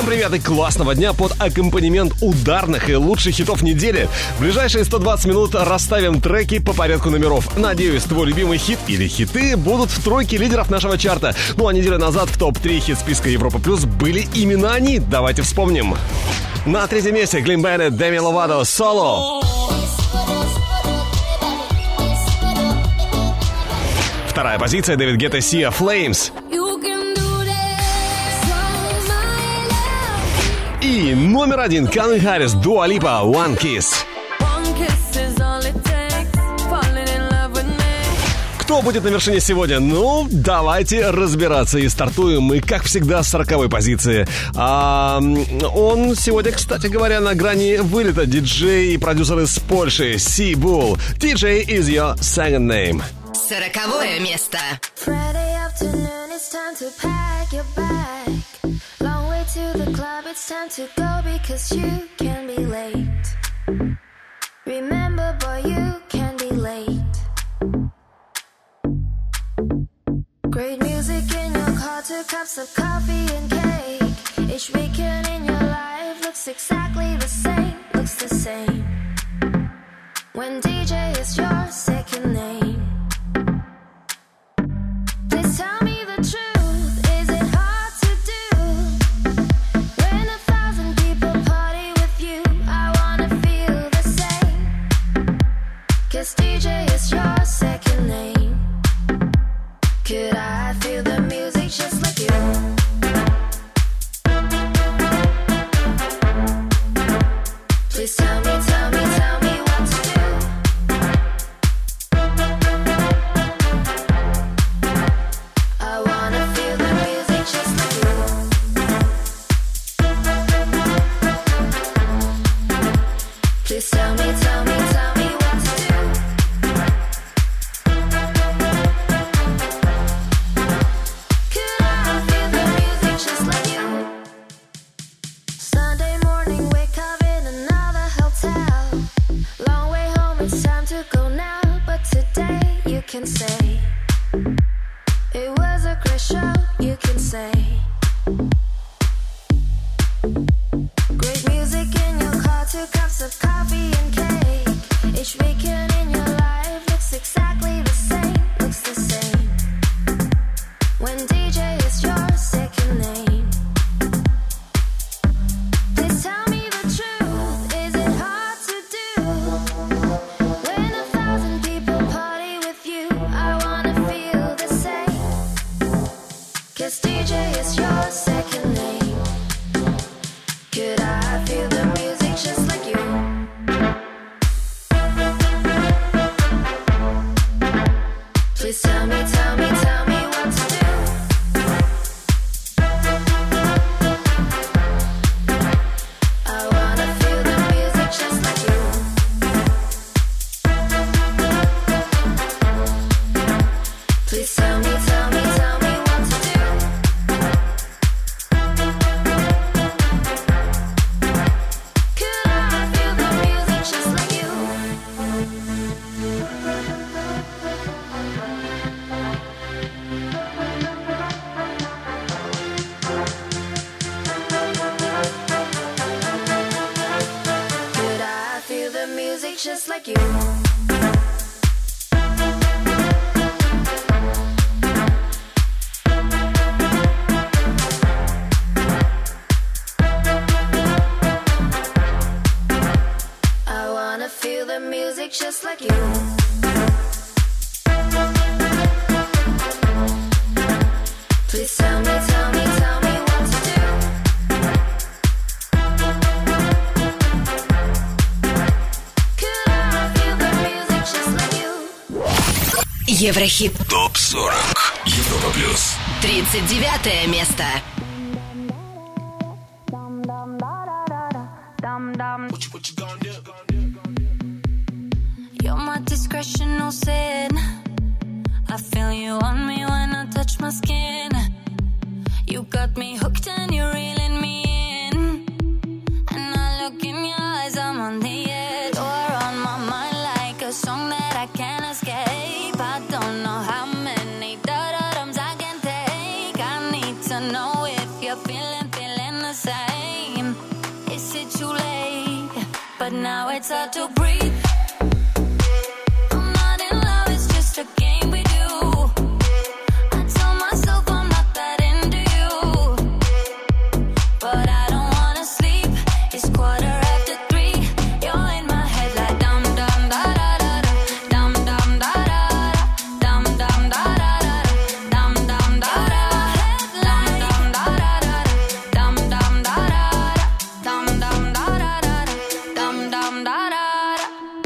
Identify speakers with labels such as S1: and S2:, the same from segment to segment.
S1: привет и классного дня под аккомпанемент ударных и лучших хитов недели. В ближайшие 120 минут расставим треки по порядку номеров. Надеюсь, твой любимый хит или хиты будут в тройке лидеров нашего чарта. Ну а неделю назад в топ-3 хит-списка Европа Плюс были именно они. Давайте вспомним. На третьем месте Клин Беннет, Деми Ловато, «Соло». Вторая позиция Дэвид Гетта, Сиа, «Flames». И номер один Калвин Харрис, Дуа Липа, «One Kiss». Кто будет на вершине сегодня? Ну, давайте разбираться. И стартуем мы, как всегда, с 40-й позиции. Он сегодня, кстати говоря, на грани вылета. Диджей и продюсер из Польши, Сибул. DJ is your second name.
S2: 40-е место.
S3: It's time to go because you can be late. Remember, boy, you can be late. Great music in your car, 2 cups of coffee and cake. Each weekend in your life looks exactly the same, looks the same. When DJ is your second name. Please tell me the truth. Cause DJ is your second name. Could I feel the music just like you? Please tell me what to do. I wanna feel the music just like you. Please tell me what to do. Can say it was a great show, you can say. Great music in your car, 2 cups of coffee and cake. Each weekend in your life looks exactly the same, looks the same. When DJ is your second name. Please tell me the truth, is it hard to do? When 1,000 people party with you, I wanna feel the same. Cause DJ is your second name. Could I feel the music just like you? Please tell me what to do. I wanna feel the music just like you. Please tell me what to do. Could I feel the music just like you? Could I feel the music just like you? Feel the music just like you. Please tell me what to do. Could I feel the music just like you?
S2: Еврохит.
S4: ТОП-40. Европа Плюс.
S2: 39-е место.
S4: What you gonna do?
S3: You're my discretional sin. I feel you on me when I touch my skin. You got me hooked and you're reeling me in. And I look in your eyes, I'm on the edge. You're on my mind like a song that I can't escape. I don't know how many da-da-dums I can take. I need to know it. now it's hard to breathe. I'm not in love, it's just a game we do. I tell myself I'm not that into you, but I don't wanna sleep. It's 3:15. You're in my head like dum dum da da da da, dum dum da da da, dum dum da da da, dum dum da da, dum dum da da da, dum dum da da da, dum dum da da da, dum dum da da da.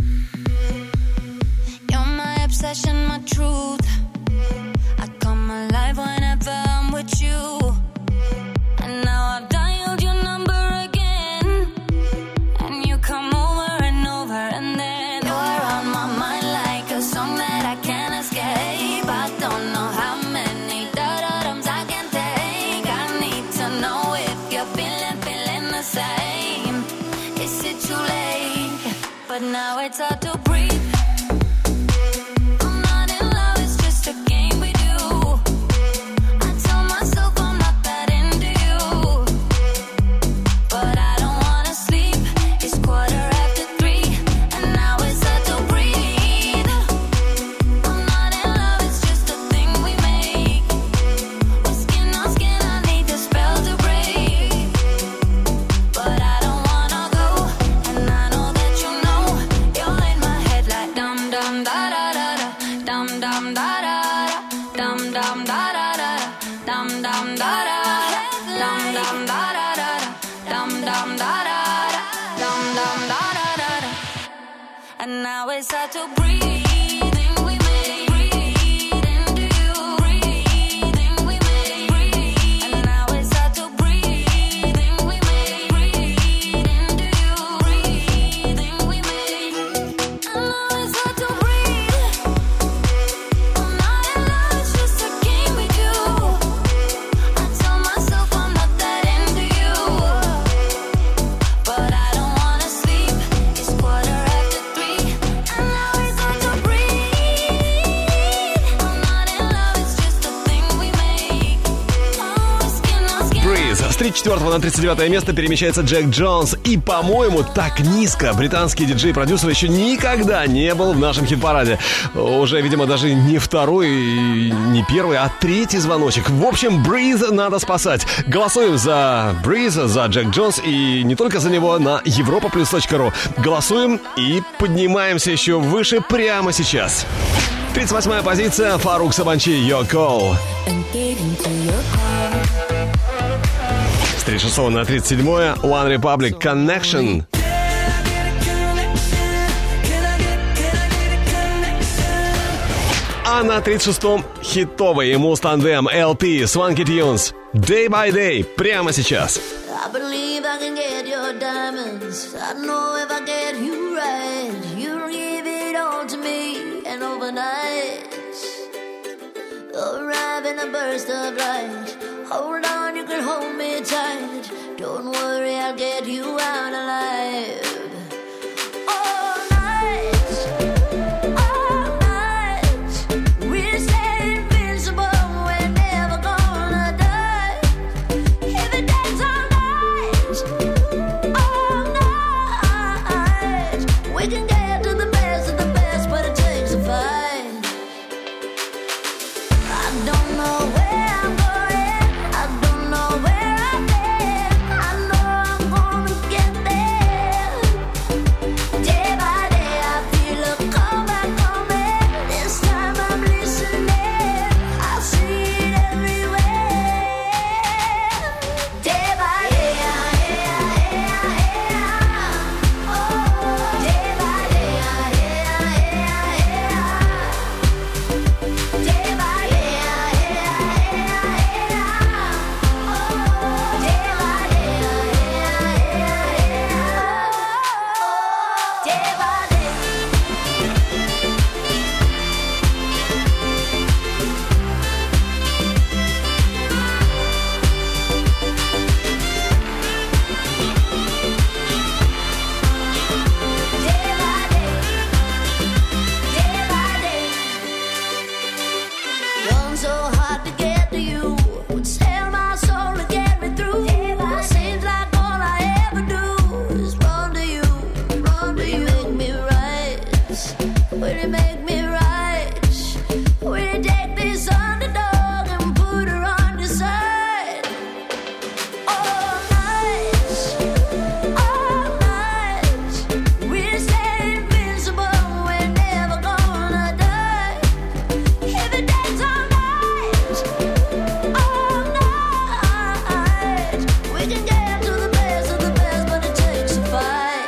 S3: You're my obsession, my truth. I come alive whenever I'm with you. And now I've dialed your number again, and you come over and over, and then you're on my mind like a song that I can't escape. I don't know how many da-da-dums I can take. I need to know if you're feeling the same. Is it too late? But now it's hard to breathe. I'm not in love, it's just a game we do. I tell myself I'm not that into you, but I don't wanna sleep. It's 3:15, and now it's hard to breathe. I'm not in love, it's just a thing we make. We're skin on skin, I need the spell to break, but I don't wanna go, and I know that you know. You're in my head like dum dum da da da da, dum dum da da da, dum dum da da da, dum dum da da, dum dum da da da, dum dum da da, dum dum da da da. And now it's hard to breathe. We make breathe into you. Breathing we make breathe. And now it's hard to breathe. We make breathe into you. Breathing we make. And now it's hard to breathe. I'm not in love, it's just a game we do. I tell myself I'm not that into you, but I don't wanna sleep. It's 3:15, and now it's hard to breathe. I'm not in love, it's just a thing we make. Oh, skin on skin.
S1: Breeze. С 34 на 39 место перемещается Джек Джонс. И, по-моему, так низко британский диджей-продюсер еще никогда не был в нашем хит-параде. Уже, видимо, даже не второй, не первый, а третий звоночек. В общем, Breeze надо спасать. Голосуем за Breeze, за Джек Джонс и не только за него на europaplus.ru. Голосуем и поднимаемся еще выше прямо сейчас. 38-я позиция. Фарук Сабанчи, Your Call. С 36 на 37 One Republic, Connection. А на 36-м хитовый муз-тандем LP, Swanky Tunes, Day by Day, прямо сейчас.
S5: I believe I can get your diamonds. I know if I get you right, you'll give it all to me. And overnight, arrive in a burst of light. Hold on, you can hold me tight. Don't worry, I'll get you out alive. All night, we'll stay invincible. We're never gonna die. If it takes all night, we can get to the best of the best, but it takes a fight. I don't know where I'm going, I don't know where I've been. I know I'm gonna get there. steps? Will it make me right? Will it take this underdog and put her on the side? All night, we'll stay invincible. We're never gonna die. If it takes all night, we can get to the best of the best, but it takes a fight.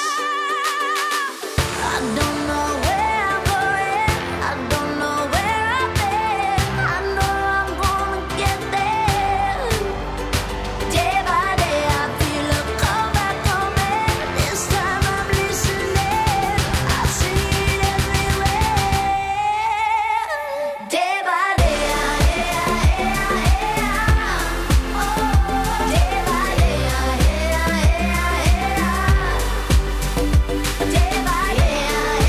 S5: I don't know where I'm going, I don't know where I've been. I know I'm gonna get there. Day by day I feel a call back coming. This time I'm listening, I see it everywhere. Day by day, oh, day by day, day by day,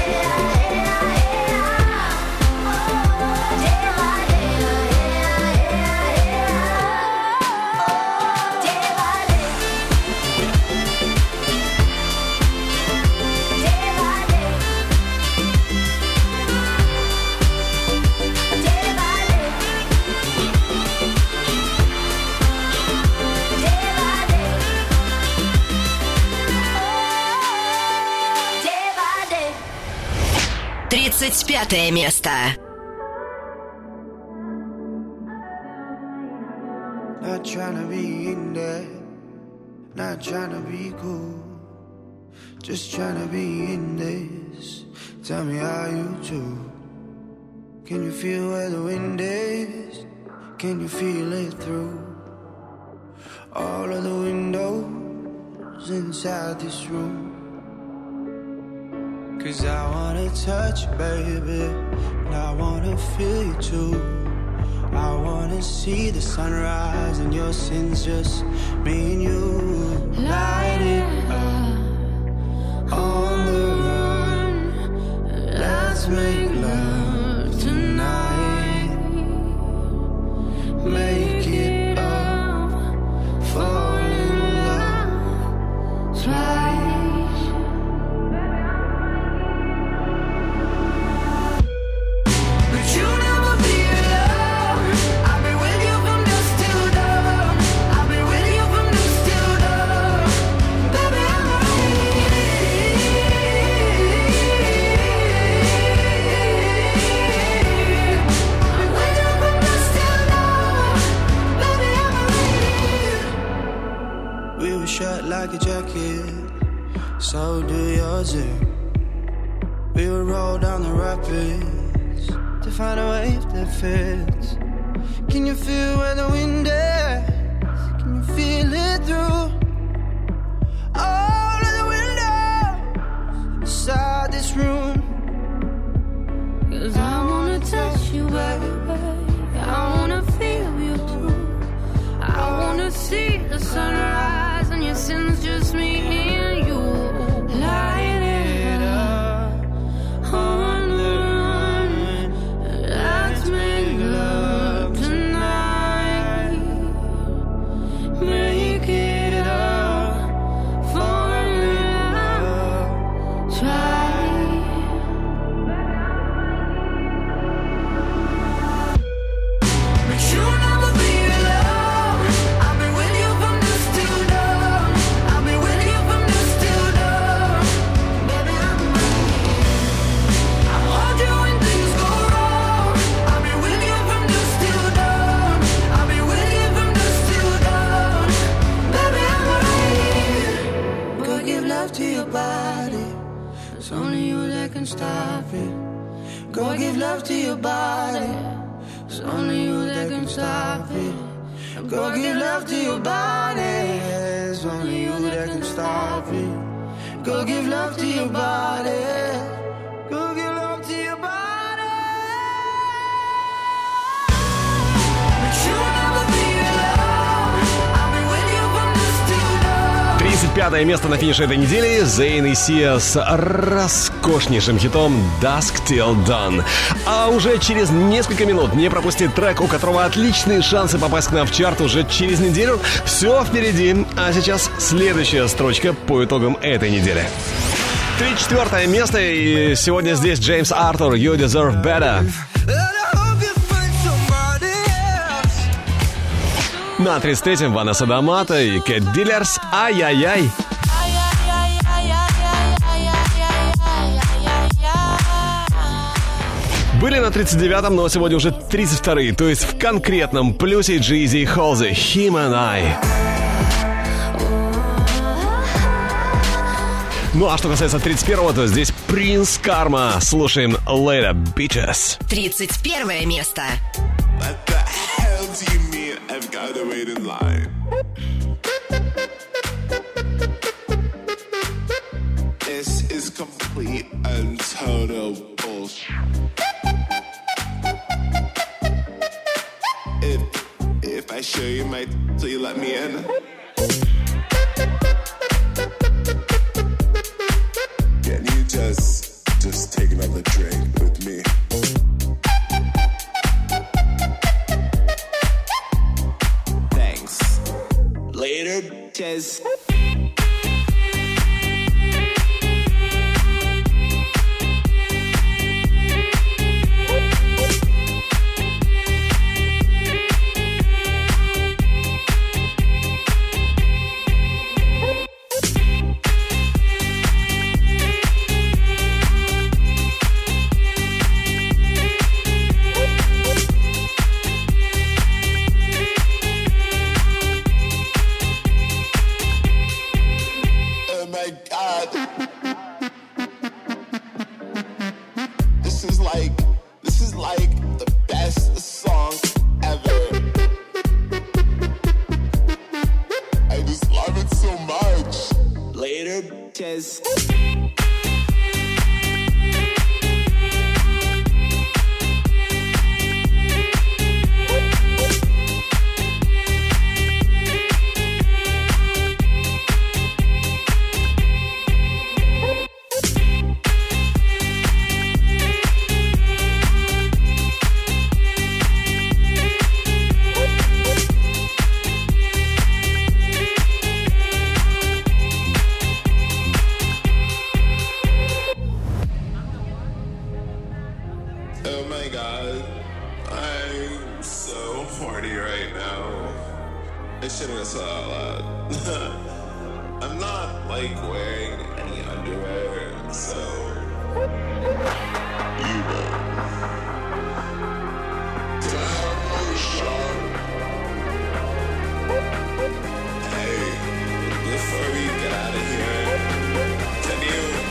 S5: day by day.
S2: 35 место.
S6: Not tryna be in there, not tryna be cool, just tryna be in this. Tell me how you do. Can you feel where the wind is? Can you feel it through all of the windows inside this room? 'Cause I wanna touch you, baby, and I wanna feel you too. I wanna see the sunrise and your sins, just me and you. Light it up on the run. Let's make love tonight. Make it up, fall in love twice. But you never be alone. I'll be with you from dusk till dawn. I'll be with you from dusk till dawn. Baby, I'm ready. I'm with you from dusk till dawn. Baby, I'm ready. We were shut like a jacket, so do yours. We would roll down the rapids to find a wave that fits. Can you feel where the wind is? Can you feel it through all of the windows inside this room? 'Cause I wanna touch you, baby, I wanna feel you too. I wanna see the sunrise and your sins, just me and you. Light it up on the run. Let's make love tonight. Make it up, fall in love, try. But you'll never be alone. I'll be with you from dusk till dawn. I'll be with you from dusk till dawn. Baby, I'm ready. I'll hold you when things go wrong. I'll be with you from dusk till dawn. I'll be with you from dusk till dawn. Baby, I'm ready. Go give love to your body. It's only you that can stop it. Go give love to your body. It's only you that can stop it. Go give love to your body. It's only you that can stop it. Go give love to your body. Go give love to your body. But you'll never be alone. I'll be with you from dusk till dawn.
S1: 35 место на финише этой недели. Зейн и Сия с роскошнейшим хитом Dusk Till Dawn. А уже через несколько минут не пропустить трек, у которого отличные шансы попасть к нам в чарт уже через неделю. Все впереди. А сейчас следующая строчка по итогам этой недели. 34 место, и сегодня здесь Джеймс Артур, You Deserve Better. На 33-м Ванесса Дамата и Кэт Дилерс, Ай-яй-яй. Были на 39-м, но сегодня уже 32-й, то есть в конкретном плюсе Джизи и Холзи, Him and I. Ну а что касается 31-го, то здесь Принц Карма. Слушаем Later Bitches.
S2: 31 место.
S7: What the hell do you mean I've got to wait in line? This is complete and total bullshit. If I show you my, so you let me in? Can you just take another drink with me? Thanks. Later, bitches. This is like the best song ever. I just love it so much. Later, bitches. Oh my god, I'm so horny right now. I shouldn't have said that out loud. I'm not like wearing any underwear, so you know. Can I have another shot? Hey, before we get out of here, can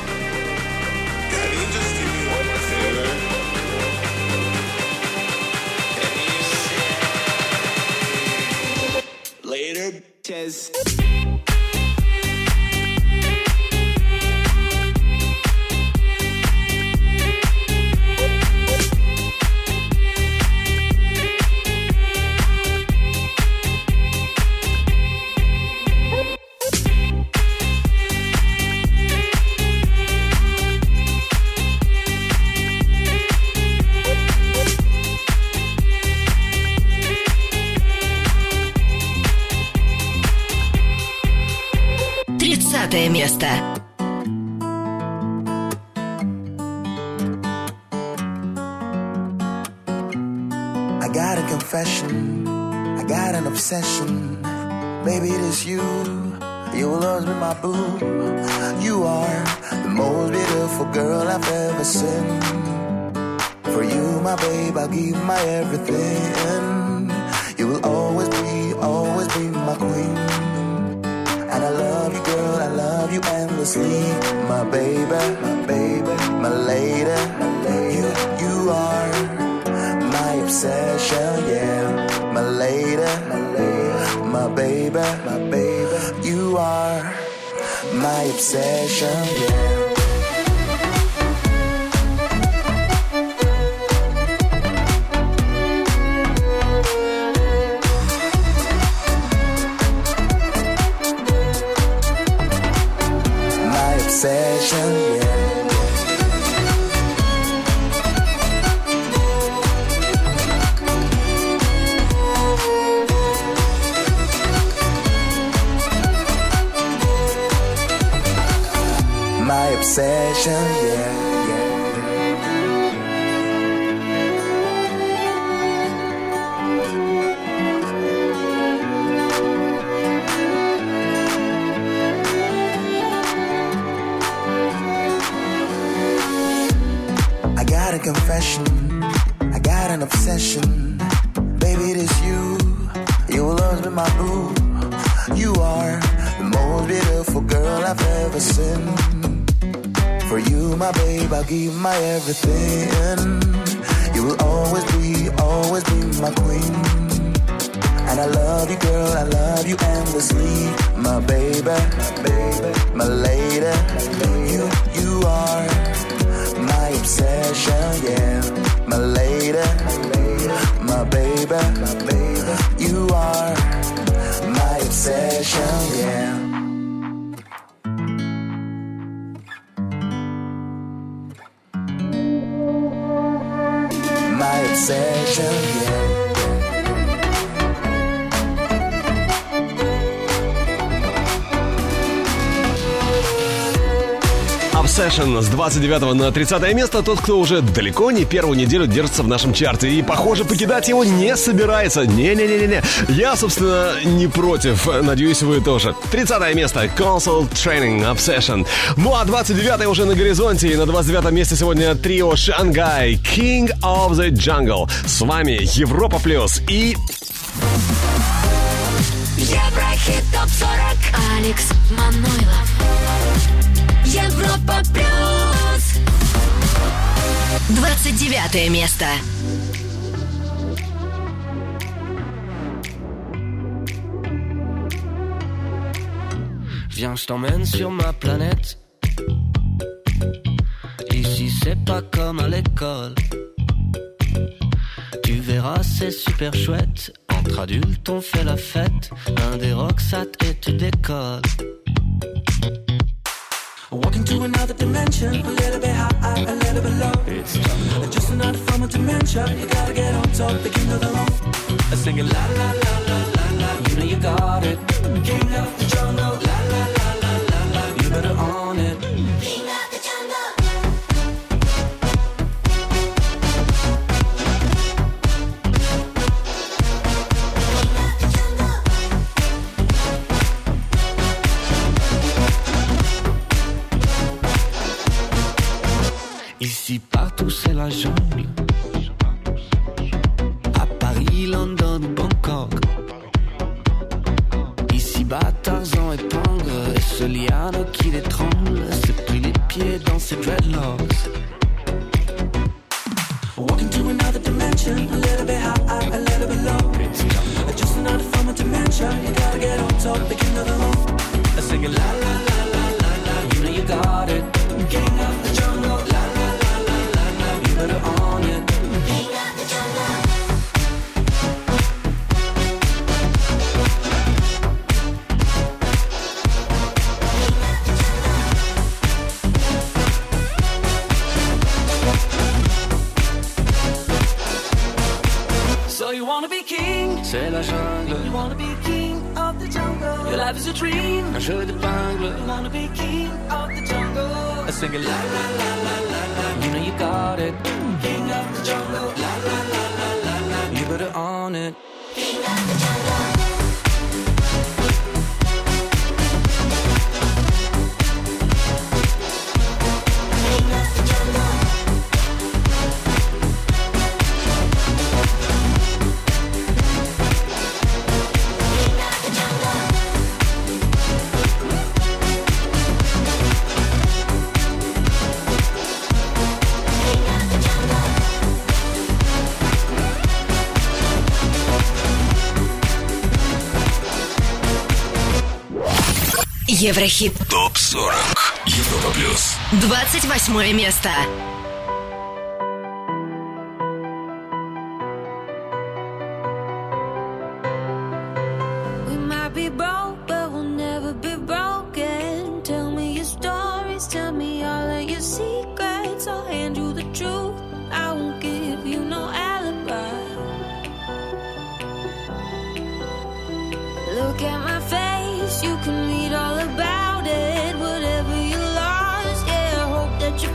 S7: you just do me one more favor? Later, bitches.
S2: Место.
S8: I got a confession, I got an obsession. Baby, it is you, you will always be my boo. You are the most beautiful girl I've ever seen. For you, my babe, I'll give my everything. You will always be my queen. And I love you, girl, I love you endlessly. My baby, my lady. You are my obsession, yeah. My lady, my baby. You are my obsession, yeah. Obsession, yeah. My obsession, yeah, yeah. I got a confession, I got an obsession. Baby, it is you, you will always be my boo. You are the most beautiful girl I've ever seen. For you, my babe, I'll give my everything. You will always be my queen. And I love you, girl, I love you endlessly. My baby, my lady. You are my obsession, yeah. My lady, my baby. You are my obsession, yeah. My obsession, yeah.
S1: Obsession с 29 на 30 место. Тот, кто уже далеко не первую неделю держится в нашем чарте. И, похоже, покидать его не собирается. Не-не-не-не. Я, собственно, не против. Надеюсь, вы тоже. 30 место. Console Training Obsession. Ну, а 29 уже на горизонте. И на 29 месте сегодня трио Шангай. King of the Jungle. С вами Европа Плюс и...
S2: Еврохит ТОП-40. Алекс Манойлов. Европа Плюс. 29 место.
S9: Viens, je t'emmène sur ma planète. Ici, c'est pas comme à l'école. Tu verras, c'est super chouette. Entre adultes, on fait la fête. Un des rocksat et tu décolles.
S6: Walking to another dimension, a little bit high, a little bit low.
S9: It's jungle.
S6: Just another form of dementia. You gotta get on top, the king of the road. I sing it la la la la la la.
S9: You know you got it.
S6: King of the jungle, la la la la la la.
S9: You better own it.
S5: King of the jungle.
S9: Ici partout c'est la jungle. À Paris, London, Bangkok. Ici bas Tarzan épingle et ce liano qui l'étrangle. C'est pris les pieds dans ses dreadlocks.
S6: Walking to another dimension, a little bit high, a little bit low.
S9: It's jungle.
S6: Just another form of dementia. You gotta get on top, the king of the road. I sing it la la la la la la.
S9: You know you got it.
S6: King of the jungle, la la la la la la.
S9: You better own it.
S5: King of the jungle.
S6: So you wanna be king?
S9: C'est la jungle.
S6: You wanna be king of the jungle? Your life is a dream.
S9: Un jeu d'épingle.
S6: You wanna be king of the jungle? I sing it la la la la la la.
S9: You know you got it.
S6: King of the jungle, la la la la la la.
S9: You better own it.
S5: King of the jungle. King of the jungle.
S2: Еврохит
S4: ТОП-40. Европа Плюс.
S2: 28 место.
S3: We might be broke, but we'll never be broken. Tell me your stories, tell me all of your secrets. I'll hand you the truth, I won't give you no alibi. Look at my face, you can read all about it. Whatever you lost, yeah, I hope that you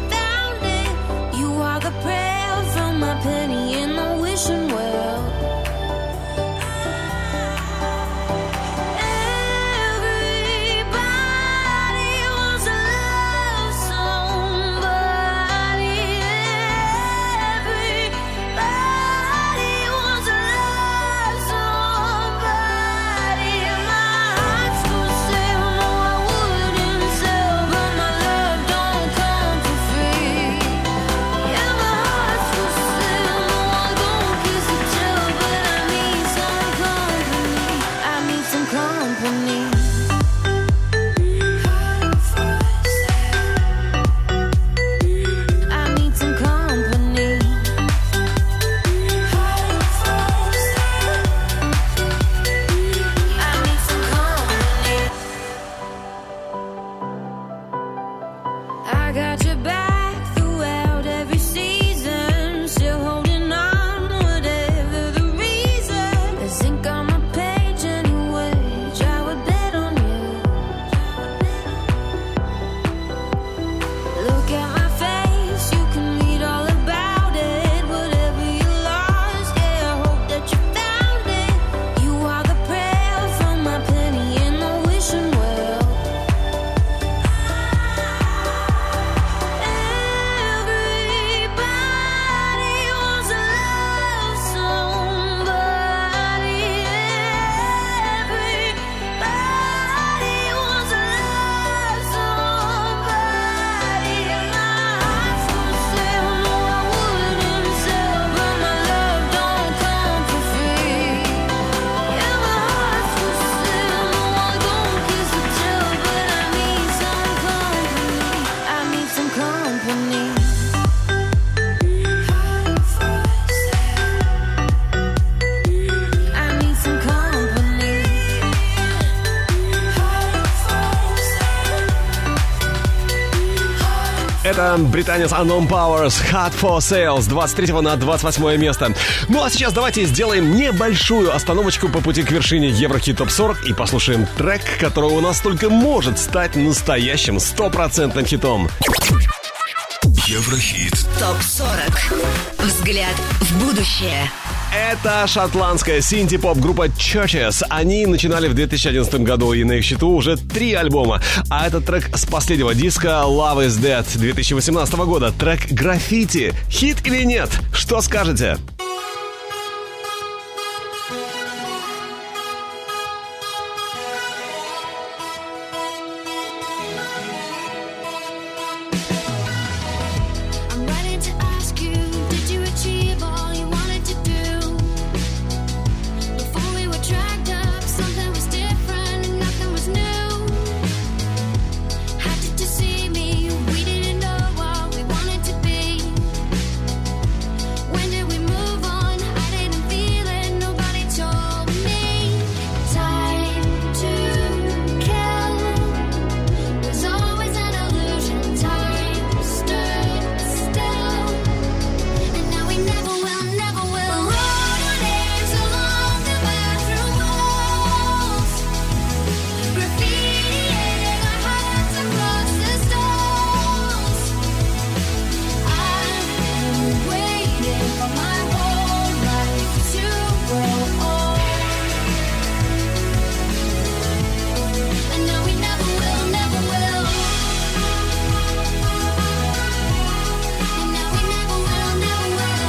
S1: Это британец Unknown Powers, Hot for Sale с 23 на 28 место. Ну а сейчас давайте сделаем небольшую остановочку по пути к вершине Еврохит Топ 40 и послушаем трек, который у нас только может стать настоящим 100% хитом.
S4: Еврохит.
S2: Топ 40. Взгляд в будущее.
S1: Это шотландская синти-поп-группа Churches. Они начинали в 2011 году, и на их счету уже 3 альбома. А этот трек с последнего диска Love is Dead 2018 года. Трек «Граффити». Хит или нет? Что скажете?
S3: I'm writing to ask you, did you achieve all you wanted to do? Before we were dragged up, something was different and nothing was new. How did you see me? We didn't know what we wanted to be. When did we move on? I didn't feel it, nobody told me. Time to kill was always an illusion. Time stood still, and now we never will, never will. Wrote our names along the bathroom walls, graffitiing our hearts across the stalls. I've been waiting for my whole life to grow old, and now we never will, never will. And now we never will, never will.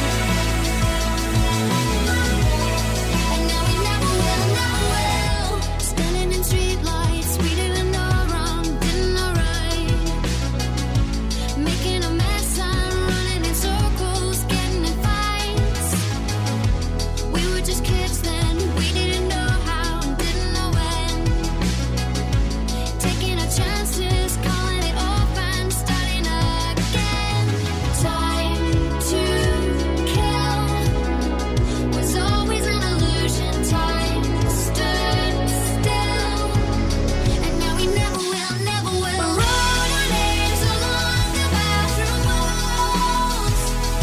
S3: And now we never will, never will. Standing in streetlights, we didn't know wrong, didn't know right. Making a mess and running in circles, getting in fights. We were just kids then, we didn't know how and didn't know when. Taking our chances, calling it off and starting again. Time to kill was always an illusion. Time stood still, and now we never will, never will. Wrote our names along the bathroom walls,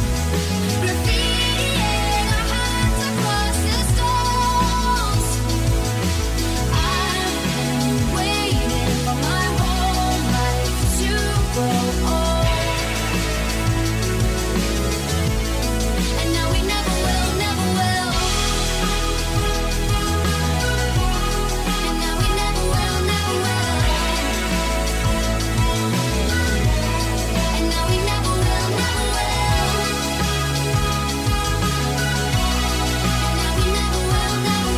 S3: graffitiing our hearts across the stalls. I've been waiting for my whole life to grow old, and now we never will, never will. And now we never will, never will. And now we never will, never will. And now we never will, never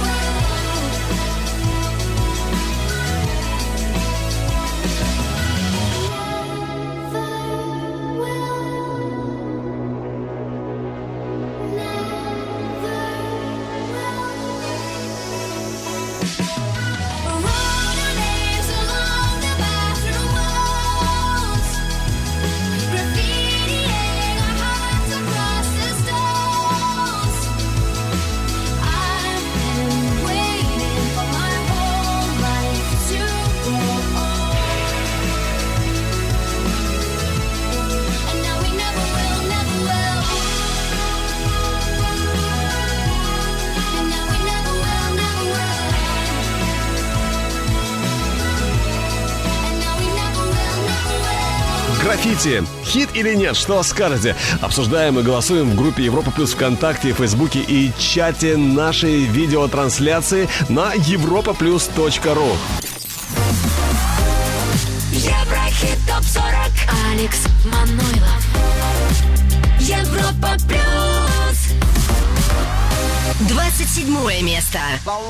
S3: Wrote our names along the bathroom walls, graffitiing our hearts across the stalls. I've been waiting for my whole life to grow old, and now we never will, never will. And now we never will, never will. And now we never will, never will.
S1: Граффити. Хит или нет? Что скажете? Обсуждаем и голосуем в группе Европа Плюс ВКонтакте, Фейсбуке и чате нашей видеотрансляции на europaplus.ru.
S2: Еврохит Топ 40. Алекс Манойлов. Европа Плюс. 27 место.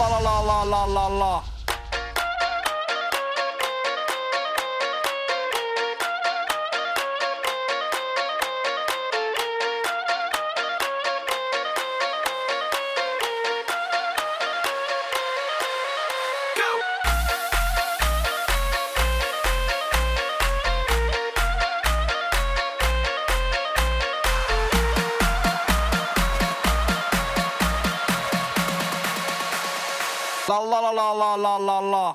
S10: La la la la la la la la.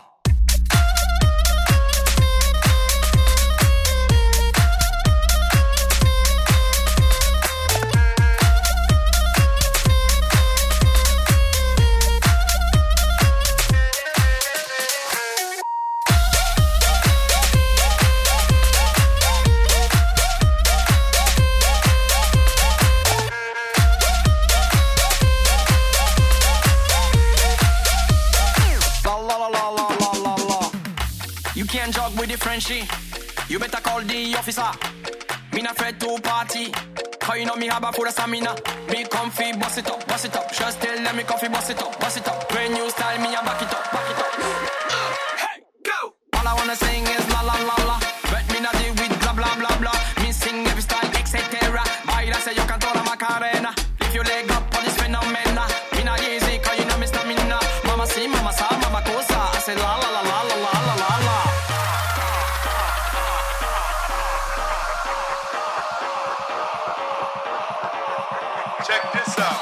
S11: Frenchie. You better call the officer. Me not afraid to party. Cause you know me have a full of stamina. Me comfy, bust it up, bust it up. Just tell them me comfy, bust it up, bust it up. When you style me, I back it up, back it up. Hey, go! All I wanna sing is la la la la. But me not deal with blah blah blah blah. Me sing every style, etc. Baila se yo canto la Macarena. Lift your leg up on this phenomena. Me not easy, cause you know me stamina. Mama si, mama sa, mama cosa. I say la la la la la la la la la.
S7: Check this out.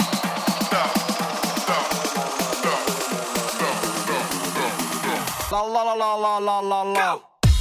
S10: La la la la la la la la.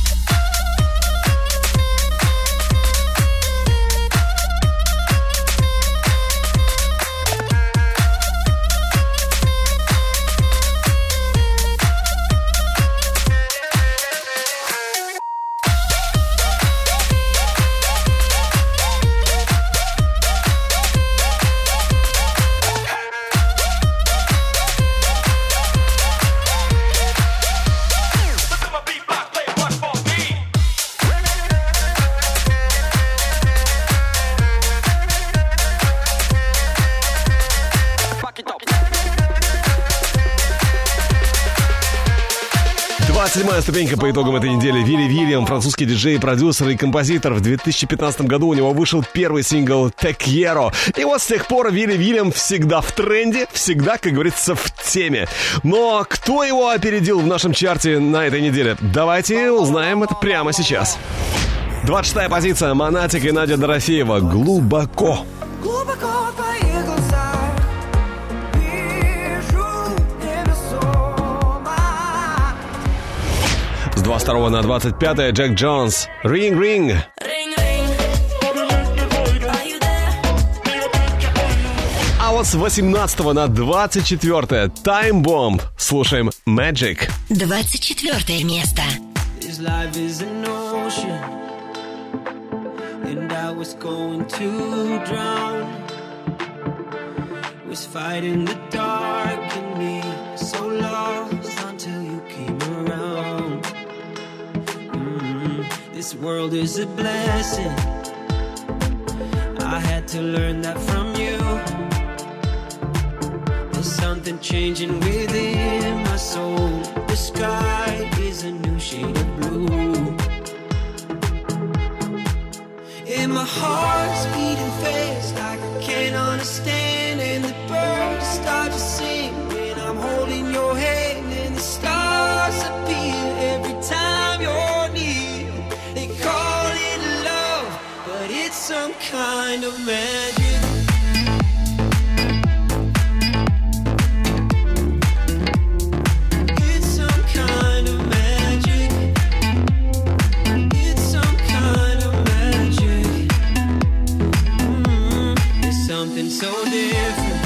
S1: Седьмая ступенька по итогам этой недели. Вилли Вильям, французский диджей, продюсер и композитор. В 2015 году у него вышел первый сингл «Te Quiero». И вот с тех пор Вилли Вильям всегда в тренде, всегда, как говорится, в теме. Но кто его опередил в нашем чарте на этой неделе? Давайте узнаем это прямо сейчас. 26-я позиция. Монатик и Надя Дорофеева. «Глубоко».
S6: Глубоко в твоих глазах вижу невесомо.
S1: С 22 на 25 Джек Джонс. «Ring Ring». А вот с 18 на 24 Time Bomb. Слушаем Magic.
S2: 24 место.
S9: This life is an ocean, and I was going to drown. Was fighting the dark in me, so lost until you came around. This world is a blessing. I had to learn that from you. There's something changing within my soul. The sky is a new shade of blue. And my heart's beating fast like I can't understand. And the birds start to sing when I'm holding your hand. And the stars appear every time you're near. They call it love, but it's some kind of magic. It's some kind of magic. It's some kind of magic. There's something so different.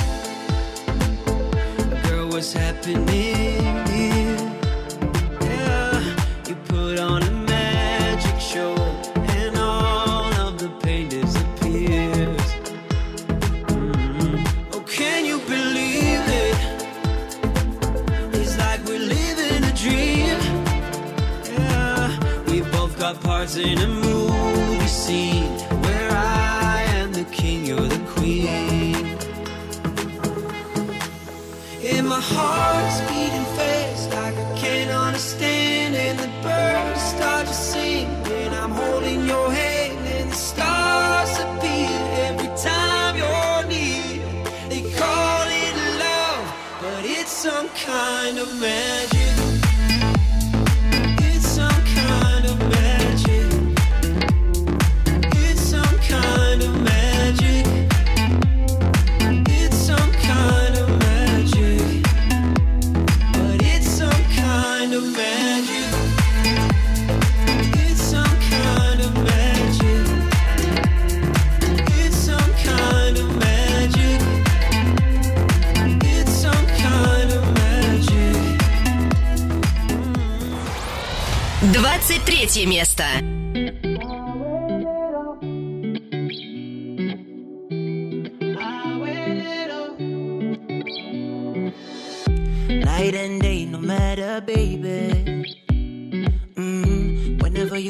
S9: Girl, what's happening here? Yeah, you put on a magic show, and all of the pain disappears. Oh, can you believe it? It's like we're living a dream. Yeah, we both got parts in a movie scene where I am the king, you're the queen. And my heart's beating fast like I can't understand. And the birds start to sing when I'm holding your hand. And the stars appear every time you're near. They call it love, but it's some kind of magic. It's some kind of magic. It's some kind of magic. It's some kind of magic. But it's some kind of magic. It's some kind of magic. It's some kind of magic. It's some kind of magic.
S2: 23 место.
S9: Night and day, no matter, baby. Whenever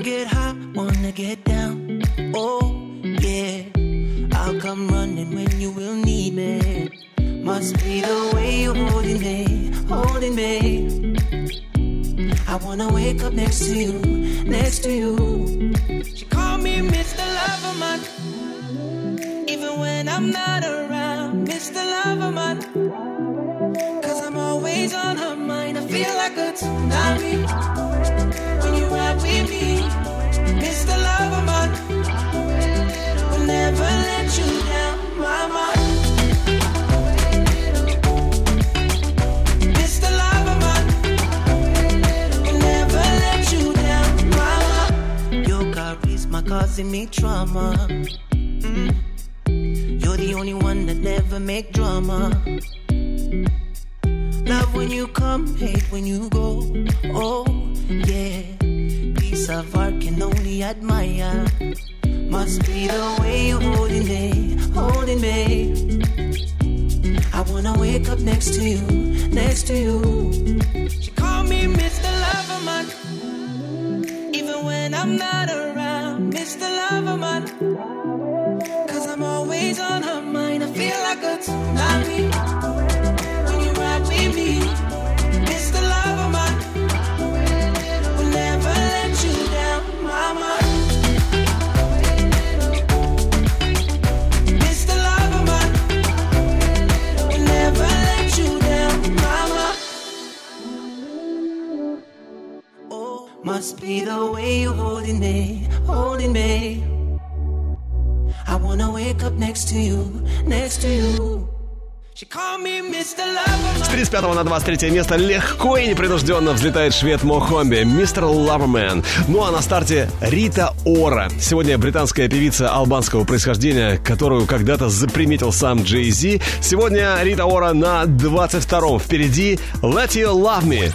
S9: get high, wanna get down. Oh, yeah. I'll come running when you will need me. Must be the way you're holding me, holding me. I wanna wake up next to you, next to you. She called me Mr. Loverman, even when I'm not around, Mr. Loverman. Cause I'm always on her mind, I feel like a tsunami when you ride with me, Mr. Loverman. Will never let you down, mama. Mr. Loverman, will never let you down, mama. Your charisma causing me trauma. You're the only one that never make drama. Love when you come, hate when you go. Oh, yeah. Piece of art can only admire. Must be the way you're holding me, holding me. I wanna wake up next to you, next to you. She called me Mr. Loverman, even when I'm not around, Mr. Loverman. Cause I'm always on her mind, I feel like a tsunami when you ride with me, Mr. Loverman. Will never let you down, mama. Mr. Loverman, will never let you down, mama. Oh, must be the way you're holding me, holding me. I wanna wake up next to you, next to you. She called me Mr. Loverman.
S1: С 35 на 23 место легко и непринужденно взлетает швед Мохомби, Mr. Loverman. Ну а на старте Рита Ора. Сегодня британская певица албанского происхождения, которую когда-то заприметил сам Джей Зи. Сегодня Рита Ора на 22-м. Впереди Let You Love Me.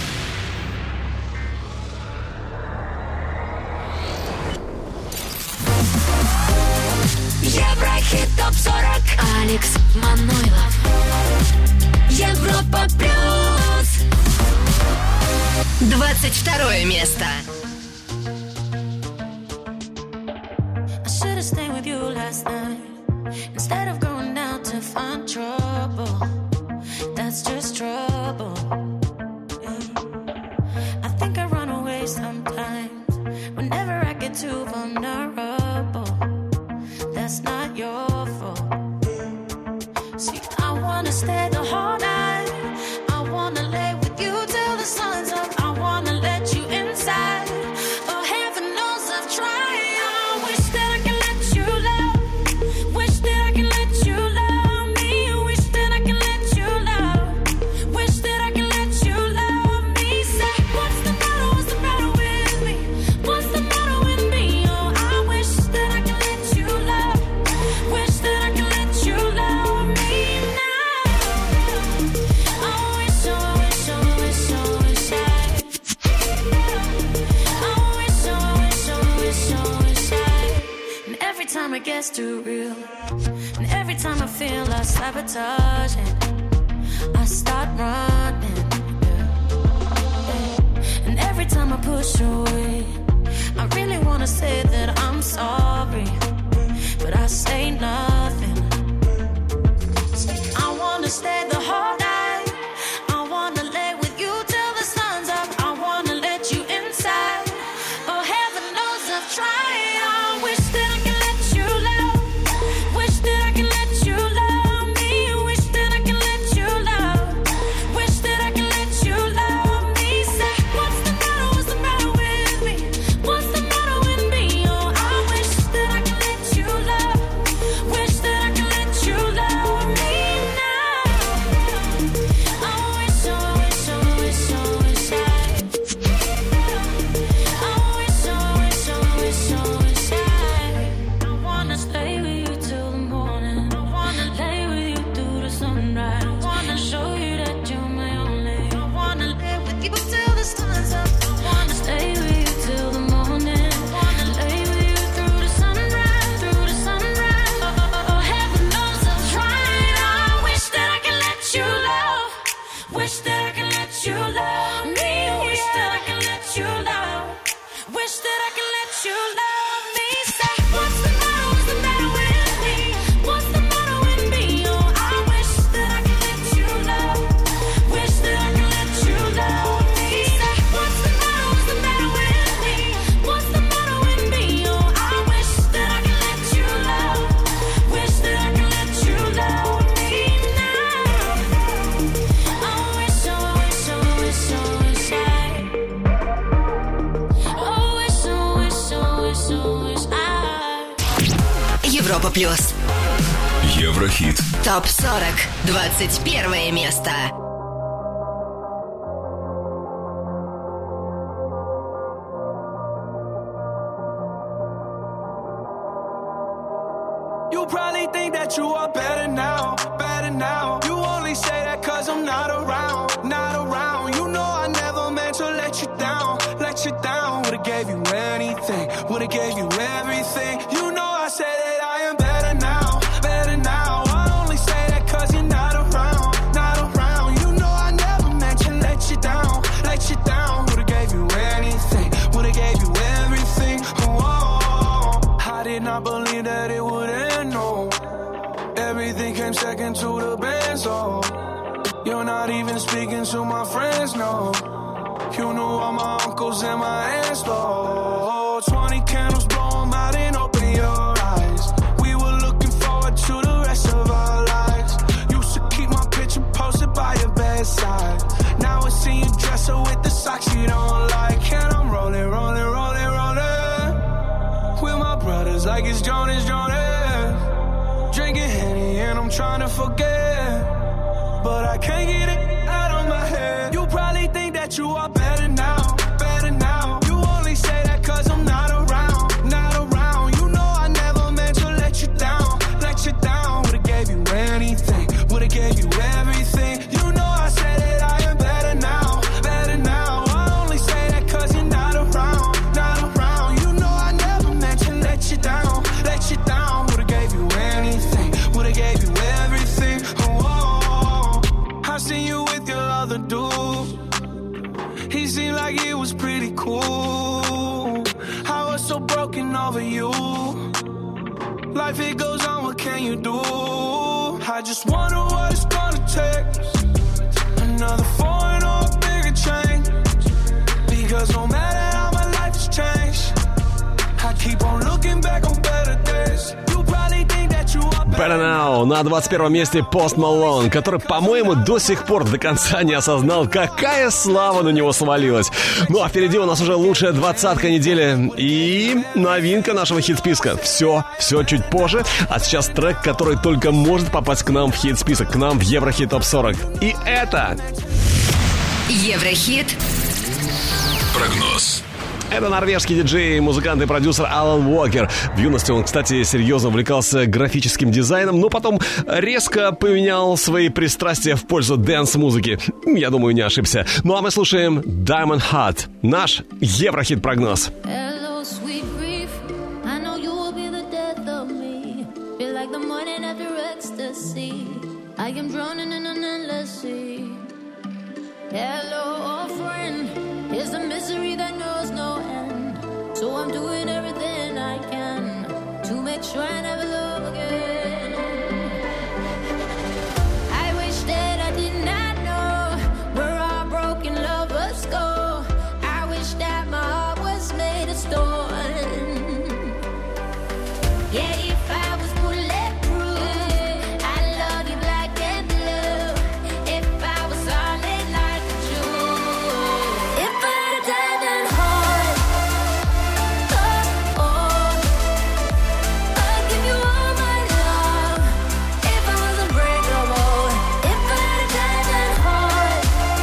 S2: Еврохит ТОП-40. Алекс Манойлов. Европа плюс. 22 место.
S5: I should've stayed with you last night instead of going out to find trouble. That's just trouble. Yeah. I think I run away sometimes whenever I get too vulnerable. That's not your fault. See, I wanna stay the whole night. I wanna lay with you till the sun's up. I wanna let you inside. Oh, heaven knows I've tried. I wish that I could let you love. Wish that I could let you love me. Wish that I could let you love. Wish that I could let you love me. Say, what's the matter? What's the matter with me? What's the matter with me? Oh, I wish that I could let you love. Wish that I could let you love me now. I wish, I wish, I wish, I wish I. I wish, I wish, I wish, I wish I. And every time it gets too real, and every time I feel I sabotage it, I start running. Yeah. And every time I push away, I really wanna say that I'm sorry, but I say nothing. I wanna stay the whole night. I wanna lay with you till the sun's up. I wanna let you inside. Oh, heaven knows I've tried. I wish that I could let you love. Wish that I could let you love me. Wish that I could let you love. Wish that I could let you love me. Say, what's the matter? What's the matter with me?
S2: Европа плюс.
S4: Еврохит.
S2: ТОП-40. 21 место.
S9: You probably think that you are better now, better now. You only say that cause I'm not around, not around. You know I never meant to let you down, let you down. Would've gave you anything, would've gave you everything. You know I said that I am better now, better now. I only say that cause you're not around, not around. You know I never meant to let you down, let you down. Would've gave you anything, would've gave you everything. Oh, I did not believe that it would end, no. Everything came second to the band, so you're not even speaking to my friends, no. You knew all my uncles and my aunts, though. 20 candles, blow 'em out and open your eyes. We were looking forward to the rest of our lives. Used to keep my picture posted by your bedside. Now I see you dresser with the socks you don't like. And I'm rolling, rolling, rolling, rolling with my brothers like it's Jonas, Jonas. Drinking Henny and I'm trying to forget, but I can't get it out of my head. You probably think that you are better now, better now. You only say that cause I'm not around, not around. You know I never meant to let you down, let you down. Would've gave you anything, would've gave you everything. You know I said that I am better now, better now. I only say that cause you're not around, not around. You know I never meant to let you down, let you down. Would've gave you anything, would've gave you everything. Oh, I seen you with your other dude. He seemed like it was pretty cool. I was so broken over you. Life it goes on, what can you do? I just wonder what it's gonna take. Another foreign or a bigger change. Because no matter how my life has changed, I keep on looking back on better days. You probably think that you are
S1: Better Now. На 21 месте Post Malone, который, по-моему, до сих пор до конца не осознал, какая слава на него свалилась. Ну а впереди у нас уже лучшая двадцатка недели и новинка нашего хит-списка. Все чуть позже. А сейчас трек, который только может попасть к нам в хит-список, к нам в Еврохит ТОП-40. И это...
S2: Еврохит.
S4: Прогноз.
S1: Это норвежский диджей, музыкант и продюсер Алан Уокер. В юности он, кстати, серьезно увлекался графическим дизайном, но потом резко поменял свои пристрастия в пользу дэнс-музыки. Я думаю, не ошибся. Ну а мы слушаем Diamond Heart, наш Еврохит-прогноз.
S3: Hello, sweet grief. I know you will be the death of me. Feel like the morning after ecstasy. I am drowning in an endless sea. Hello, old friend. Here's the misery that knows no end. So I'm doing everything I can to make sure I never love again. I wish that I did not know where our broken lovers go. I wish that my heart was made of stone. Yeah, if I was bulletproof, I'd love you black and blue. If I was solid like a jewel. If I had a diamond heart, oh, oh, I'd give you all my love. If I was unbreakable. If I had a diamond heart,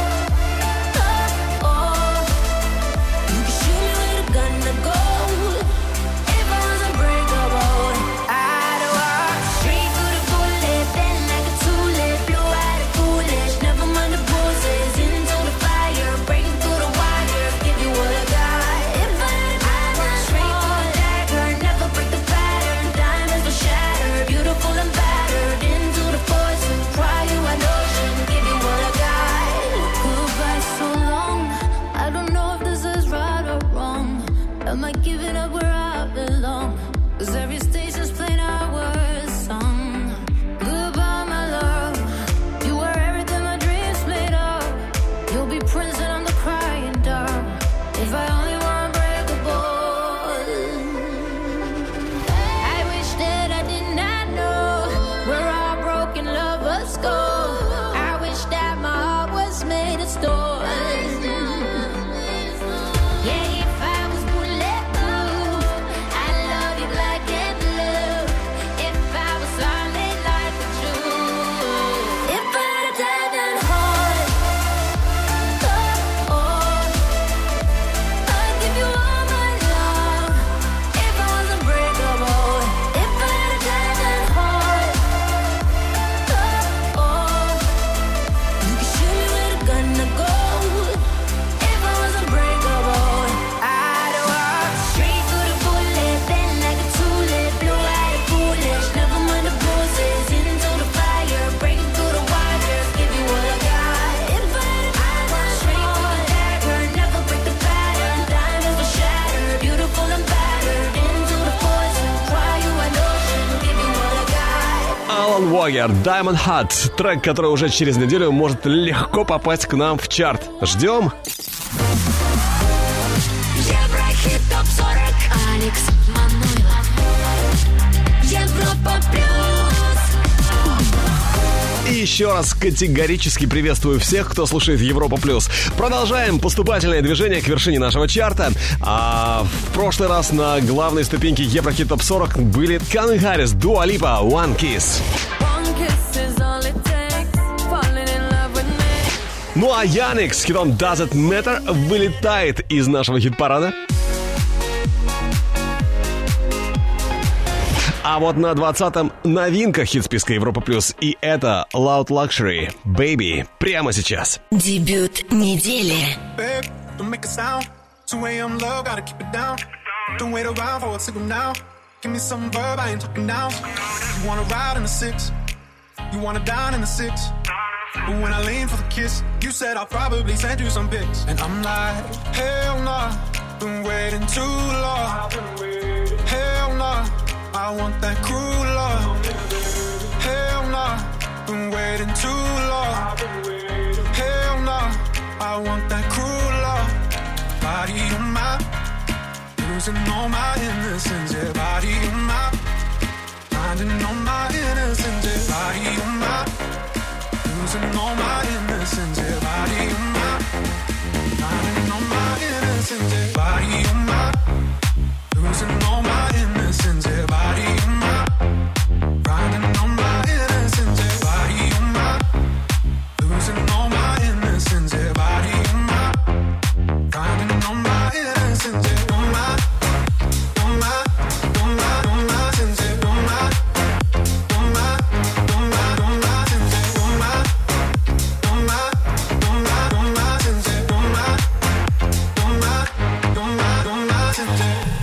S3: oh, oh, you could shoot me with a gun to go. If I was unbreakable, I'd walk straight through the bullet, bend like a tulip, blue out of foolish. Never mind the bruises, into the fire, breaking through the wire, give you what I got. If I had a diamond straight through the dagger, never break the pattern. Diamonds will shatter, beautiful and battered, into the poison, cry you an ocean, give you what I got. Goodbye so long, I don't know if this is right or wrong. Am I giving up where I belong? 'Cause every station's playing our song. Goodbye, my love. You were everything my dreams made of. You'll be Prince and I'm the crying dove. If I only were unbreakable. I wish that I did not know where our broken lovers go. I wish that my heart was made of stone. Yeah, if I was bulletproof, I'd love you black and blue.
S1: Swagger, Diamond Heart. Трек, который уже через неделю может легко попасть к нам в чарт. Ждем.
S5: Еврохит ТОП-40. Алекс Манойлов. Европа плюс.
S1: И еще раз категорически приветствую всех, кто слушает Европа Плюс. Продолжаем поступательное движение к вершине нашего чарта. В прошлый раз на главной ступеньке Еврохит ТОП-40 были Калвин Харрис, Дуа Липа, One Kiss. Ну а Яник с хитом Does It Matter вылетает из нашего хит-парада. А вот на 20-м новинка хит-списка Европа Плюс. И это Loud Luxury, Baby, прямо сейчас.
S2: Дебют недели.
S12: Babe, don't make a sound. 2 a.m. love, gotta keep it down. Don't wait around for a signal now. Give me some verb, I ain't talking now. You wanna ride in the 6, you wanna dine in the 6. But when I lean for the kiss, you said I'll probably send you some pics. And I'm like, hell nah, been waiting too long. Hell nah, I want that cruel love. Hell nah, been waiting too long. Hell nah, I want that cruel love. Body on my, losing all my innocence. Yeah, body on my, finding all my innocence. Yeah, body on my, losing all my innocence. Yeah, body on my, finding all my innocence. Yeah, body on my, losing all my innocence. Yeah, body on my, finding all my innocence. Yeah, body on my, losing all my innocence. Yeah, body on my, finding all my innocence. Yeah, on my, on my, on my, on my sense. Yeah, on my, on my, on my, on my sense. Yeah, on my, on my, on my, on my sense. Yeah, on my, on my, on my, on my sense.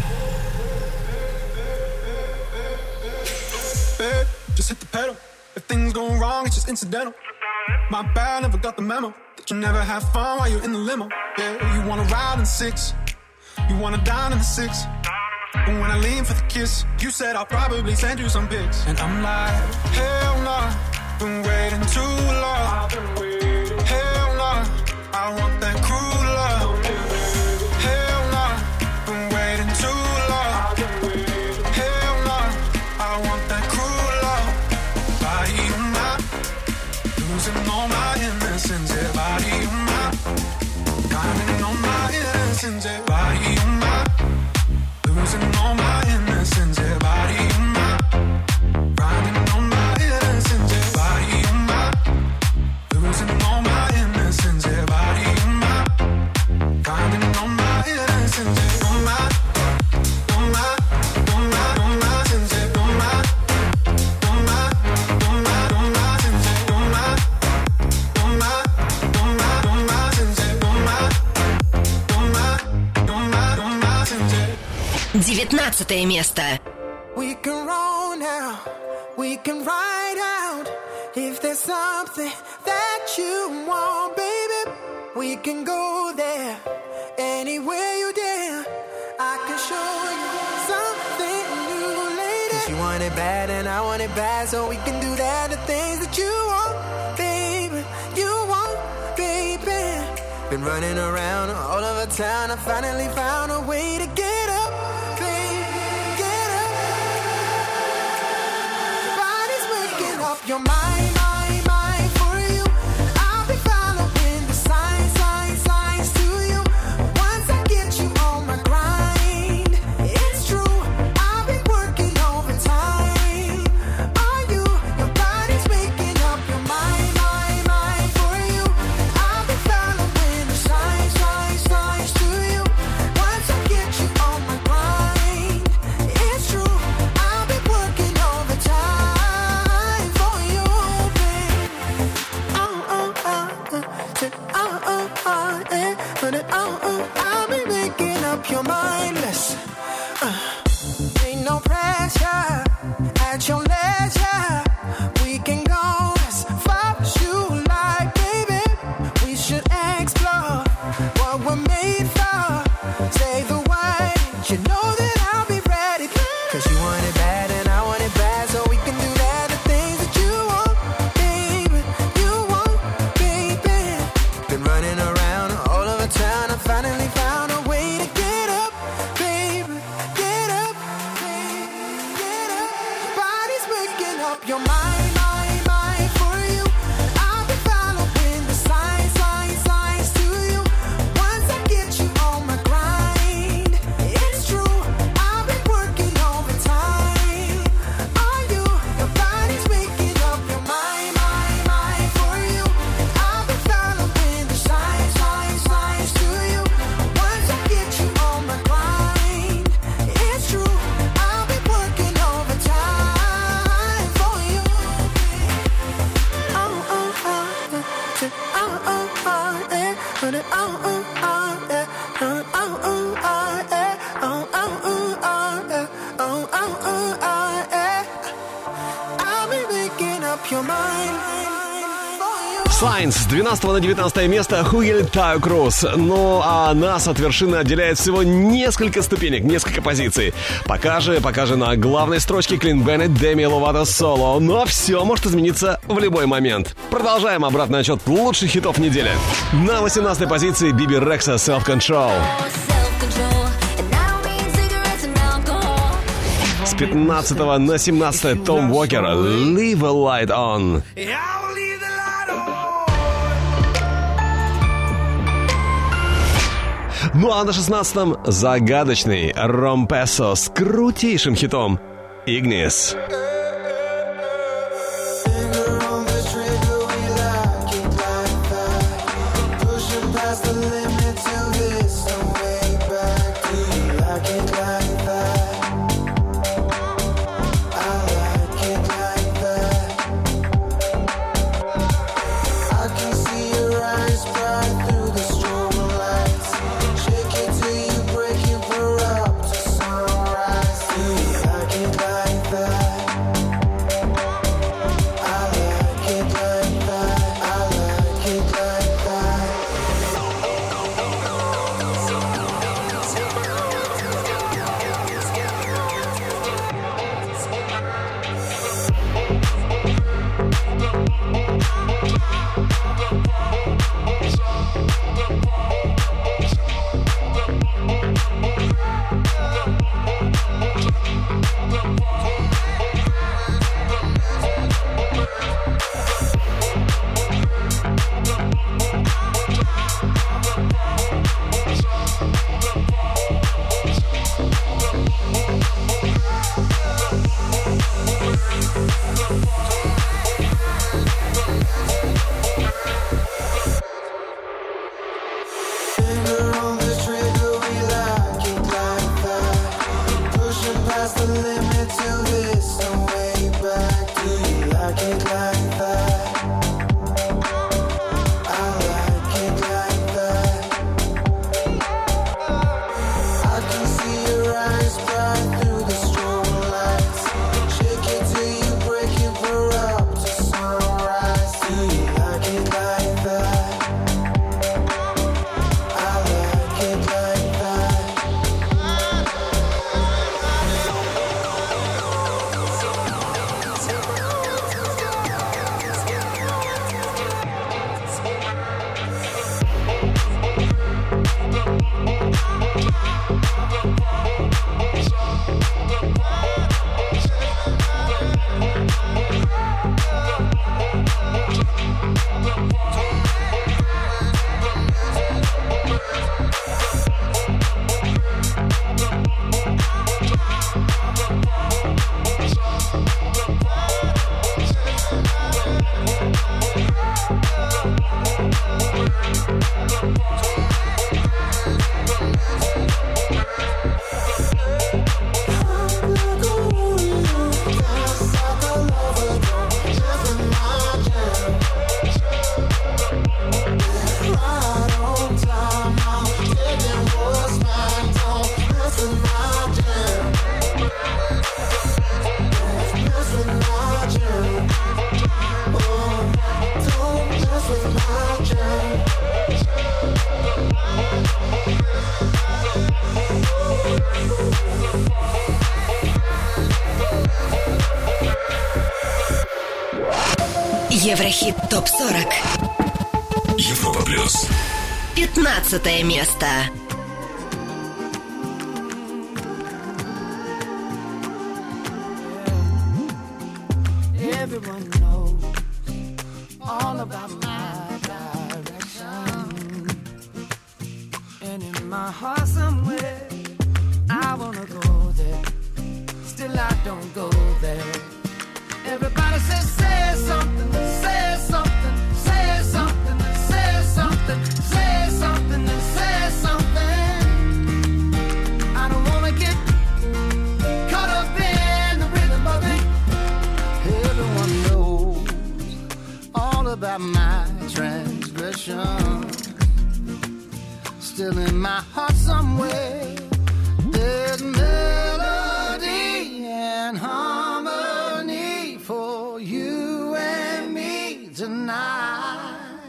S12: Babe, just hit the pedal. If things go wrong, it's just incidental. My bad, never got the memo that you never have fun while you're in the limo. Yeah, you wanna ride in 6, you wanna dine in the 6. But when I lean for the kiss, you said I'll probably send you some pics. And I'm like, hell nah, been waiting too long. Hell nah, I want that cruel love. Hell nah, been waiting too long. Hell nah, I want that cruel love. Body on my, losing all my innocence. Yeah, body on my, finding all my innocence. Yeah, body on my, losing all my innocence. Yeah, body on my, finding all my innocence. Yeah, body on my, losing all my innocence. Yeah, body on my, finding all my innocence. Yeah, on my, on my, on my, on my sense. Yeah, on my, on my, on my, on my sense. Yeah, on my, on my, on my, on my sense. Yeah, on my, on my, on my, on my sense. Yeah.
S2: 19 место.
S6: We can roll now, we can ride out. If there's something that you want, baby, we can go there. Anywhere you dare, I can show you something new later. 'Cause you want it bad and I want it bad, so we can do that. The things that you want, baby, you want, baby. Been running around all over town, I finally found a way to get up. Your mind, mind, mind for you. I'll be following the signs, signs, signs to you. Once I get you on my grind, it's true. I've been working overtime. Are you? Your body's waking up. Your mind, mind, mind for you. I'll be following the signs, signs, signs to you. Once I get you
S1: Signs с 12 на 19 место Хугель Таю Круз. Ну а нас от вершины отделяет всего несколько ступенек, несколько позиций. Пока же на главной строчке Клин Беннет, Деми Ловато соло. Но все может измениться в любой момент. Продолжаем обратный отчет лучших хитов недели. На 18 позиции Биби Рекса Self Control. С 15 на 17 Том Уокер Leave a Light On. Ну а на 16-м загадочный Ромпесо с крутейшим хитом Ignis.
S2: Еврохит ТОП-40.
S4: Европа плюс.
S2: 15 место.
S9: Everyone knows all about my direction. And in my heart somewhere, I wanna go there. Still I don't go there. Everybody says, say something, say something, say something, say something, say something, and say something. I don't wanna get caught up in the rhythm of it. Everyone knows all about my transgression. Still in my heart somewhere, there's melody and harmony for you and me tonight.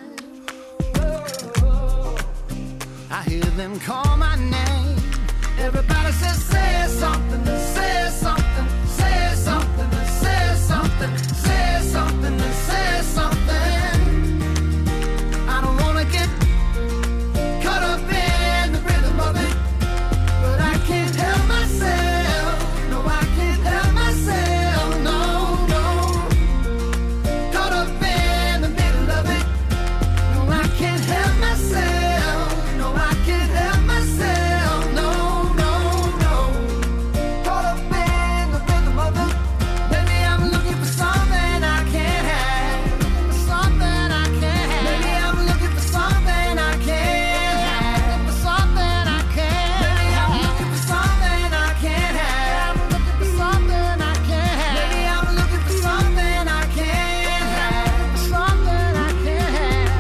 S13: them call my name. Everybody says, say something, say something, say something, say something, say something, say something. I don't wanna get caught up in the rhythm of it, but I can't help myself. No, I can't help myself. No, no. Caught up in the middle of it. No, I can't help myself. No, I can't help myself. No, no, no. Caught up in the rhythm of it. Maybe I'm looking for something I can't have. For something I can't have. Maybe I'm looking for something I can't have. For something I can't. Maybe I'm looking for something I can't have. Looking for something I can't have. Maybe I'm looking for something I can't have. For something I can't have.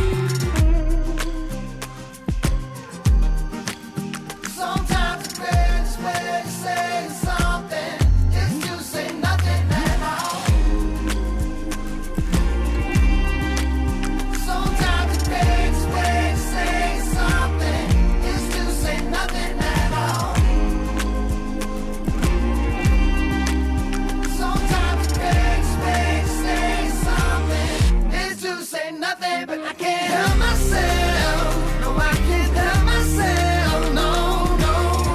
S13: Sometimes the best way to say something is to say nothing at all. Sometimes the best way to say something is to say nothing at all. Sometimes the best way to say something is to say nothing, but I can't help myself. No, I can't help myself. No, no.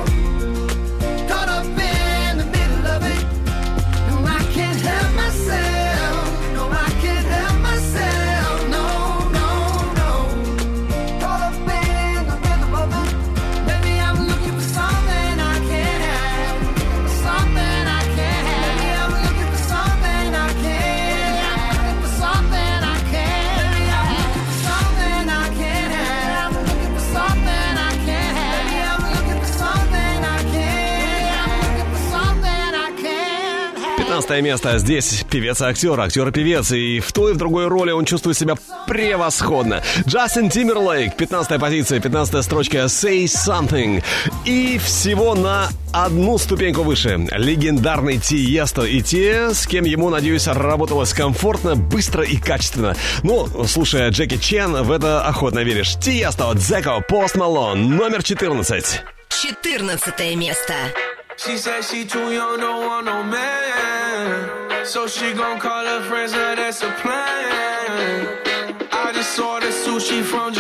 S13: Caught up in the middle of it. No, I can't help myself. No, I can't help myself. No, no, no. Caught up in the rhythm of it. Maybe I'm looking for something I can't have. Something I can't have. Maybe I'm looking for something I can't have. For something I can't. Maybe I'm looking for something I can't have. Looking for something I can't have. Maybe I'm looking for something I can't have. Looking for something I can't have.
S1: 15 место. Здесь певец и актер, актер и певец. И в той, и в другой роли он чувствует себя превосходно. Джастин Тимберлейк, 15 позиция, 15 строчка «Say Something». И всего на одну ступеньку выше. Легендарный Тиесто и те, с кем ему, надеюсь, работалось комфортно, быстро и качественно. Ну, слушая Джеки Чен, в это охотно веришь. Тиесто, Дзеко, Пост Малон, номер 14.
S2: 14 место.
S9: She said she too young, don't want no man. So she gon' call her friends, now that's a plan. I just saw the sushi from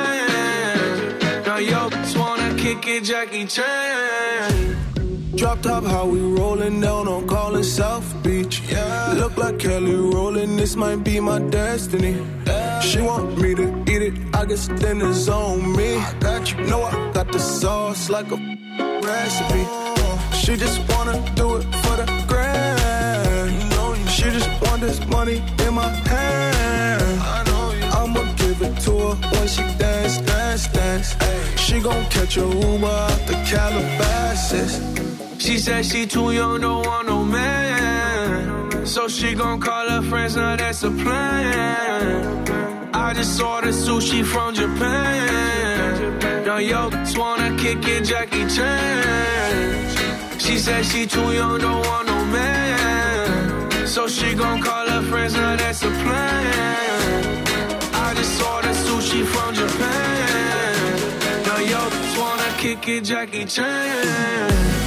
S9: Japan. Now yo, just wanna kick it, Jackie Chan.
S14: Drop top, how we rollin' down on Collins South Beach. Yeah. Look like Kelly rollin', this might be my destiny. Yeah. She want me to eat it, I guess then it's on me. I got you, know I got the sauce like a recipe. She just wanna do it for the grand. She just want this money in my hand. I'ma give it to her when she dance, dance, dance. She gon' catch a Uber out the Calabasas.
S9: She said she too young, don't want no man. So she gon' call her friends, now that's a plan. I just saw the sushi from Japan. Now yo, just wanna kick it, Jackie Chan. She said she too young, don't want no man. So she gon' call her friends, now that's a plan. I just saw the sushi from Japan. Now yo, just wanna kick it, Jackie Chan.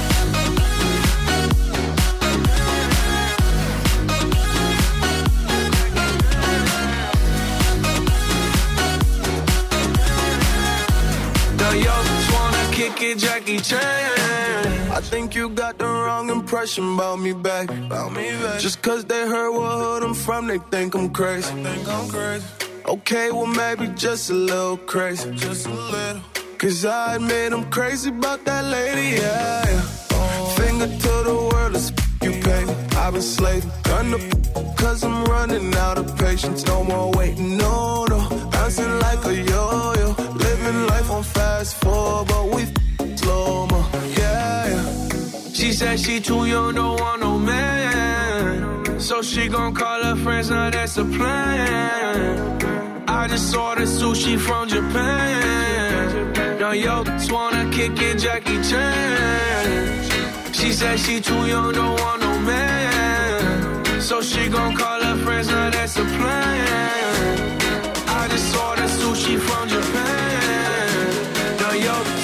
S9: Now yo, just wanna kick it, Jackie Chan.
S14: I think you got the wrong impression about me back. Just cause they heard what hood I'm from, they think I'm crazy. Okay, well maybe just a little crazy. Just a little. Cause I admit I'm crazy about that lady, yeah. Finger to the world, let's you pay me. I've been slaving, done the cause I'm running out of patience. No more waiting, no, no. Bouncing like a yo-yo. Living life on fast forward, but we slow-mo, yeah, yeah.
S9: She said she too young, don't want no man. So she gon' call her friends, now that's a plan. I just saw the sushi from Japan. Now yo, just wanna kick it, Jackie Chan. She said she too young, don't want no man. So she gon' call her friends, now that's a plan. I just saw the sushi from Japan. Now yo,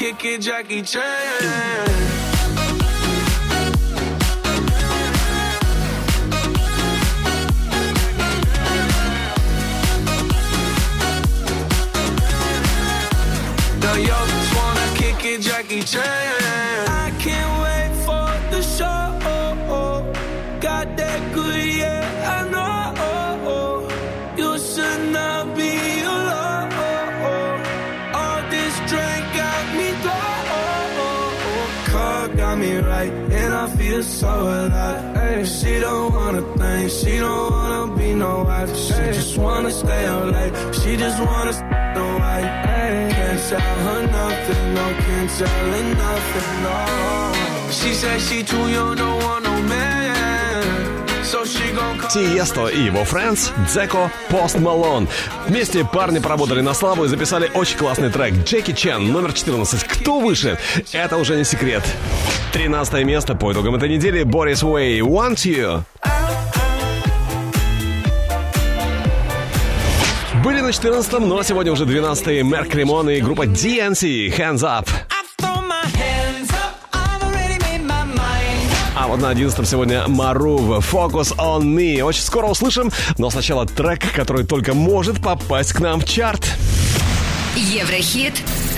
S14: kick it, Jackie Chan. Yo, just wanna kick it, Jackie Chan. I can't wait for the show. Got that good, yeah, I know. You should not be alone. All this drink got me low. Car got me right, and I feel so alive. Ay, she don't wanna think, she don't wanna be no wife. She just wanna stay out late. She just wanna no wife. Can't tell her nothing, no, can't tell her nothing, no. She said she too young, don't want no man. So she gon' call.
S1: Тиесто и его Friends, Дзеко, Пост Малон. Вместе парни поработали на славу и записали очень классный трек. Джеки Чан, номер 14. Кто выше? Это уже не секрет. 13 место по итогам этой недели. Борис Уэй, Want You. Были на 14-м, но сегодня уже 12-й. Мерк Римон и группа DNC, Hands Up. А вот на 11-м сегодня Maroon, Focus on Me. Очень скоро услышим, но сначала трек, который только может попасть к нам в чарт.
S2: Еврохит.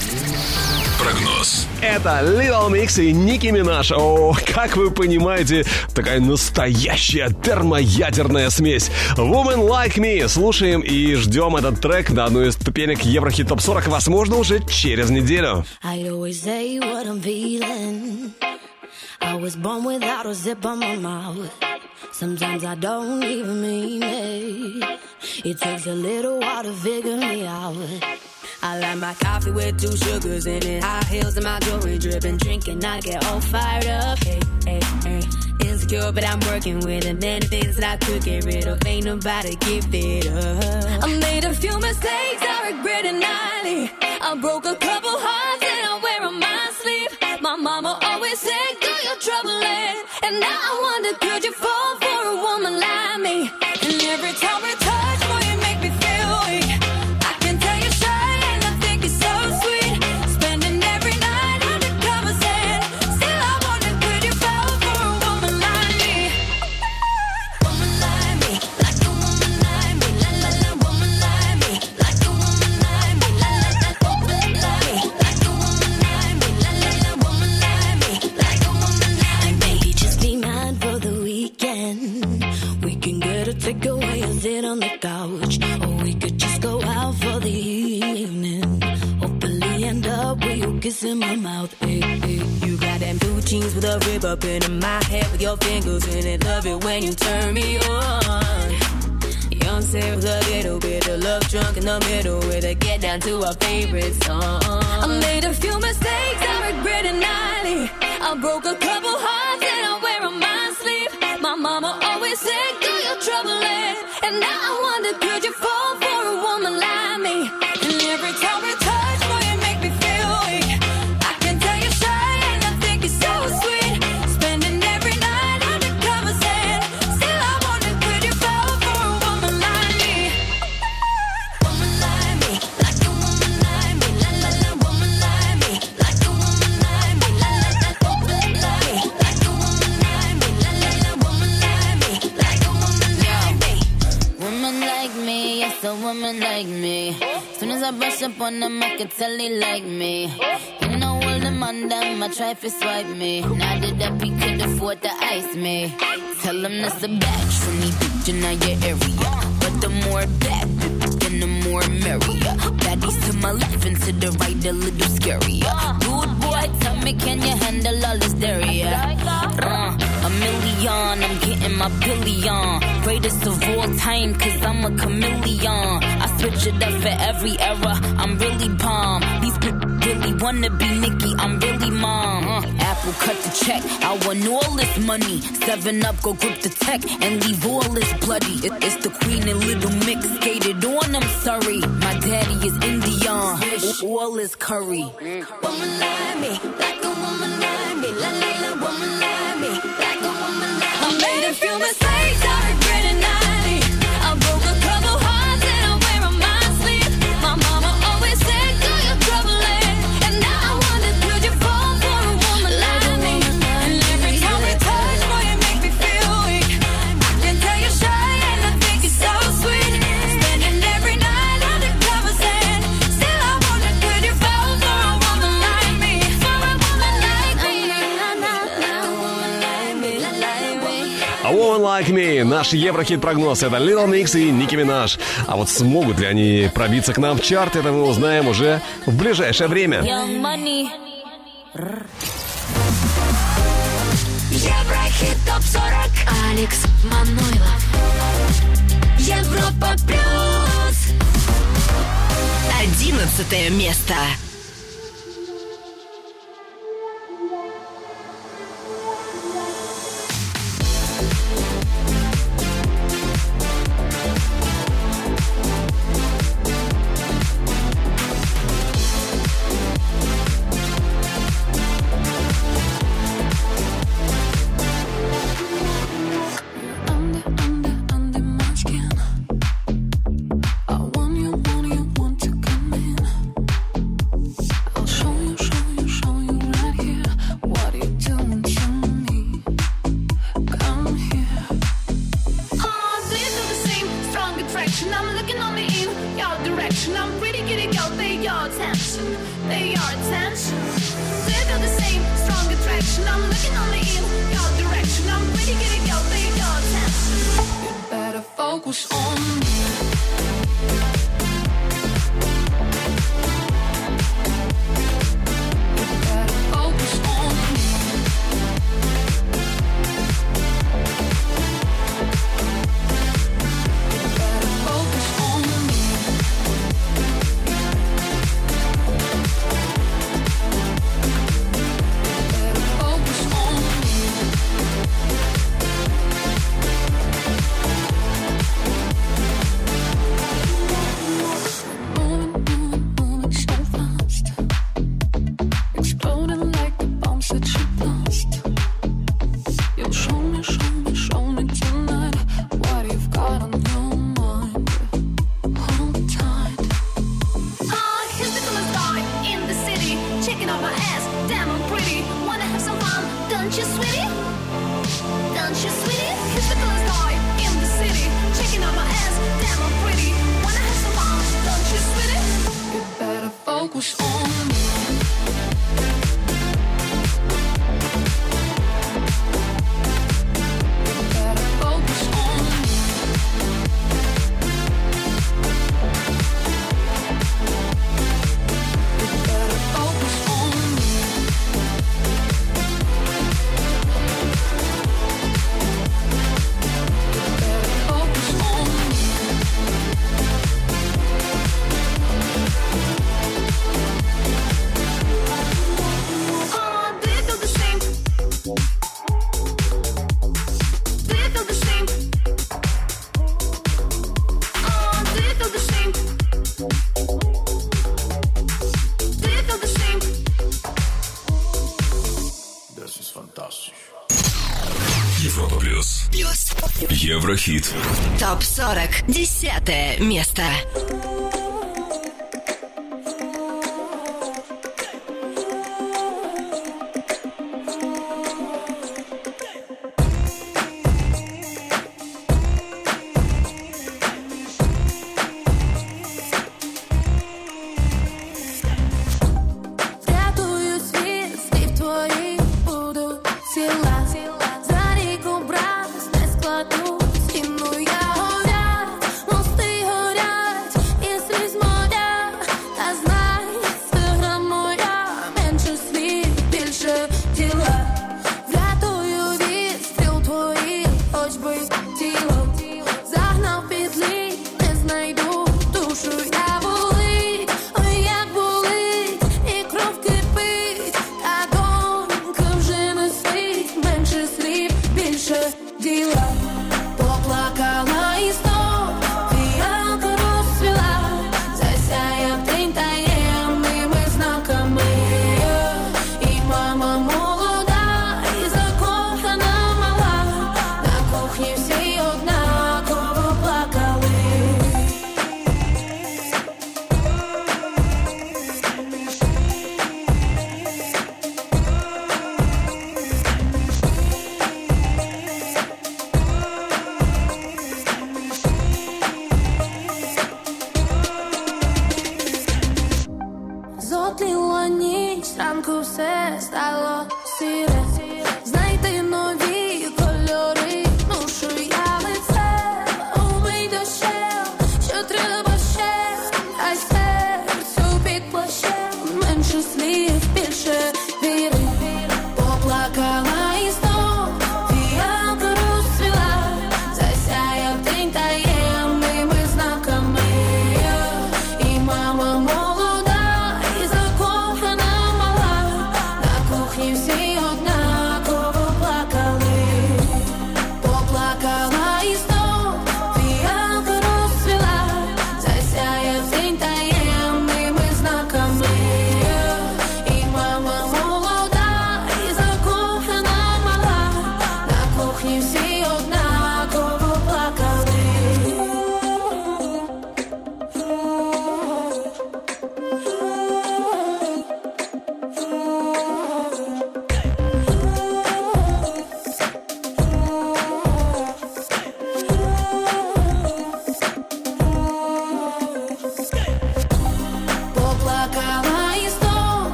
S4: Прогноз.
S1: Это Little Mix и Ники Минаж. О, как вы понимаете, такая настоящая термоядерная смесь. Woman Like Me. Слушаем и ждем этот трек на одну из ступенек Еврохит Топ 40, возможно, уже через неделю.
S5: I always say what I'm feeling. I was born without a zip on my mouth. Sometimes I don't even mean it. It takes a little while to figure me out. I like my coffee with 2 sugars in it. High heels and my jewelry dripping. Drinking, I get all fired up. Hey, hey, hey. Insecure, but I'm working with it. Many things that I could get rid of. Ain't nobody give it up. I made a few mistakes, I regret it nightly. I broke a couple hearts and I wear on my sleeve. My mama always said, do your troubling. And now I wonder, could you fall for a woman like me? And every time we touch, boy, you make me feel weak. I can tell you're shy and I think you're so sweet. Spending every night under covers and still I wonder, could you fall for a woman like me? Woman like me, like a woman like me, la la la. Woman like me, like a woman like me, la la la. Woman like me, like a woman like me, la la la. Woman like me, like a woman like me. Baby, just be mine for the weekend. We can get a takeaway and sit on the couch, or we could just go out for the evening. Hopefully end up with you kissing my mouth. Hey, hey. You got them blue jeans with a rib up in my head with your fingers in it. Love it when you turn me on. Young Sarah with a little bit of love drunk in the middle with a get down to our favorite song. I made a few mistakes, I regret it nightly. I broke a couple hearts and I wear on my sleeve. My mama always said, do your troubling. And now I wonder, could you fall for a woman like me? And every time we touch, boy, you make me feel weak. I can tell you're shy and I think you're so sweet. Spending every night under covers and still I wonder, could you fall for a woman like me? Woman like me, like a woman like me, la la la. Woman like me, like a woman like me, la la la. Woman like me, like a woman like me, la la la. Woman like me, like a woman like me.
S15: Woman like me, yes, a woman like me. Soon as I brush up on them, I can tell they like me. You know all them on them, I try to swipe me. Now that he could afford to ice me. Tell them that's a batch for me, bitch, in your area. But the more bad, then the more merrier. Baddies to my left and to the right, a little scarier. Good boy, tell me, can you handle all this dairy? A million, I'm getting my billion. Greatest of all time, cause I'm a chameleon. I switch it up for every era, I'm really bomb. These people really wanna be Nicki, I'm really mom. Apple cut the check, I want all this money. 7-Up, go grip the tech and leave all this bloody. It's the queen and Little Mix, skated on, I'm sorry. My daddy is Indian, all is curry.
S5: Woman like me, like a woman like me, la la la. Woman like me, like a woman like me. I made a few mistakes, I regret it nightly. I broke a couple hearts and I wear on my sleeve. My mama always said, do your troubling. And now I wonder,
S1: A Woman Like Me. Наш Еврохит-прогноз — это Little Mix и Ники Минаж. А вот смогут ли они пробиться к нам в чарт, это мы узнаем уже в ближайшее время.
S15: Young Money.
S2: Еврохит ТОП-40. Алекс Манойлов. Европа плюс. 11 место.
S6: Focus on me.
S4: Европа плюс. Еврохит.
S2: ТОП-40. 10 место.
S5: Спрятаюсь везде в твоих буду тела. За реку брать, не складу стену я. Горять, мосты горять, если зморя. Та знай, сила моя, менше світ, більше діла. Врятую від стріл твоїх, хоч би тіло. Загнав петлі, не знайду душу я. Болить, ой, як болить, і кров кипить, а донька вже не спить.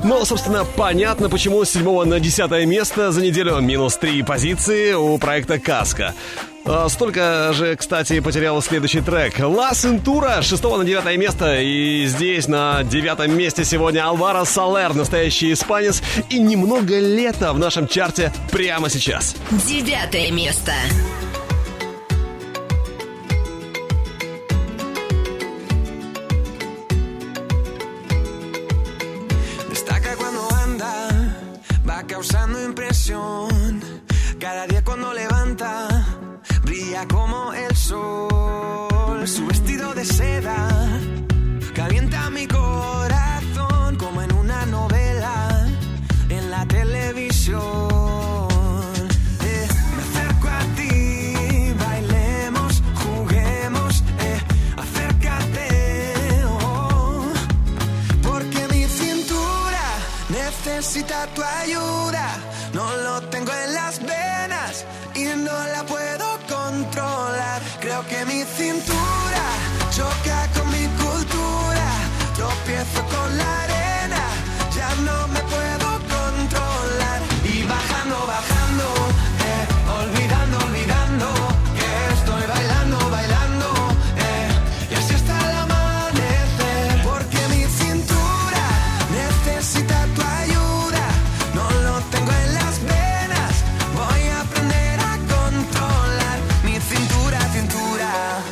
S1: Но, собственно, понятно, почему с 7 на 10 место за неделю минус 3 позиции у проекта «Каска». Столько же, кстати, потерял следующий трек. «Ла Сентура» с 6 на 9 место. И здесь на 9 месте сегодня Альваро Солер, настоящий испанец. И немного лета в нашем чарте прямо сейчас.
S2: 9 место.
S9: Destaca cuando anda, va causando impresión. Cada día cuando levanta, brilla como el sol. Su vestido de seda calienta mi corazón como en una novela en la televisión. Me acerco a ti, bailemos, juguemos, acércate, oh, porque mi cintura necesita tu ayuda. No lo tengo en las venas y no la puedo controlar. Creo que mi cintura choca con mi cultura. Tropiezo con la arena, ya no me puedo controlar. Y bajando, bajando, olvidando, olvidando que estoy bailando, bailando, y así hasta el amanecer. Porque mi cintura necesita tu ayuda. No lo tengo en las venas, voy a aprender a controlar mi cintura, cintura.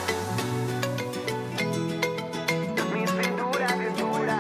S9: Mi cintura, cintura.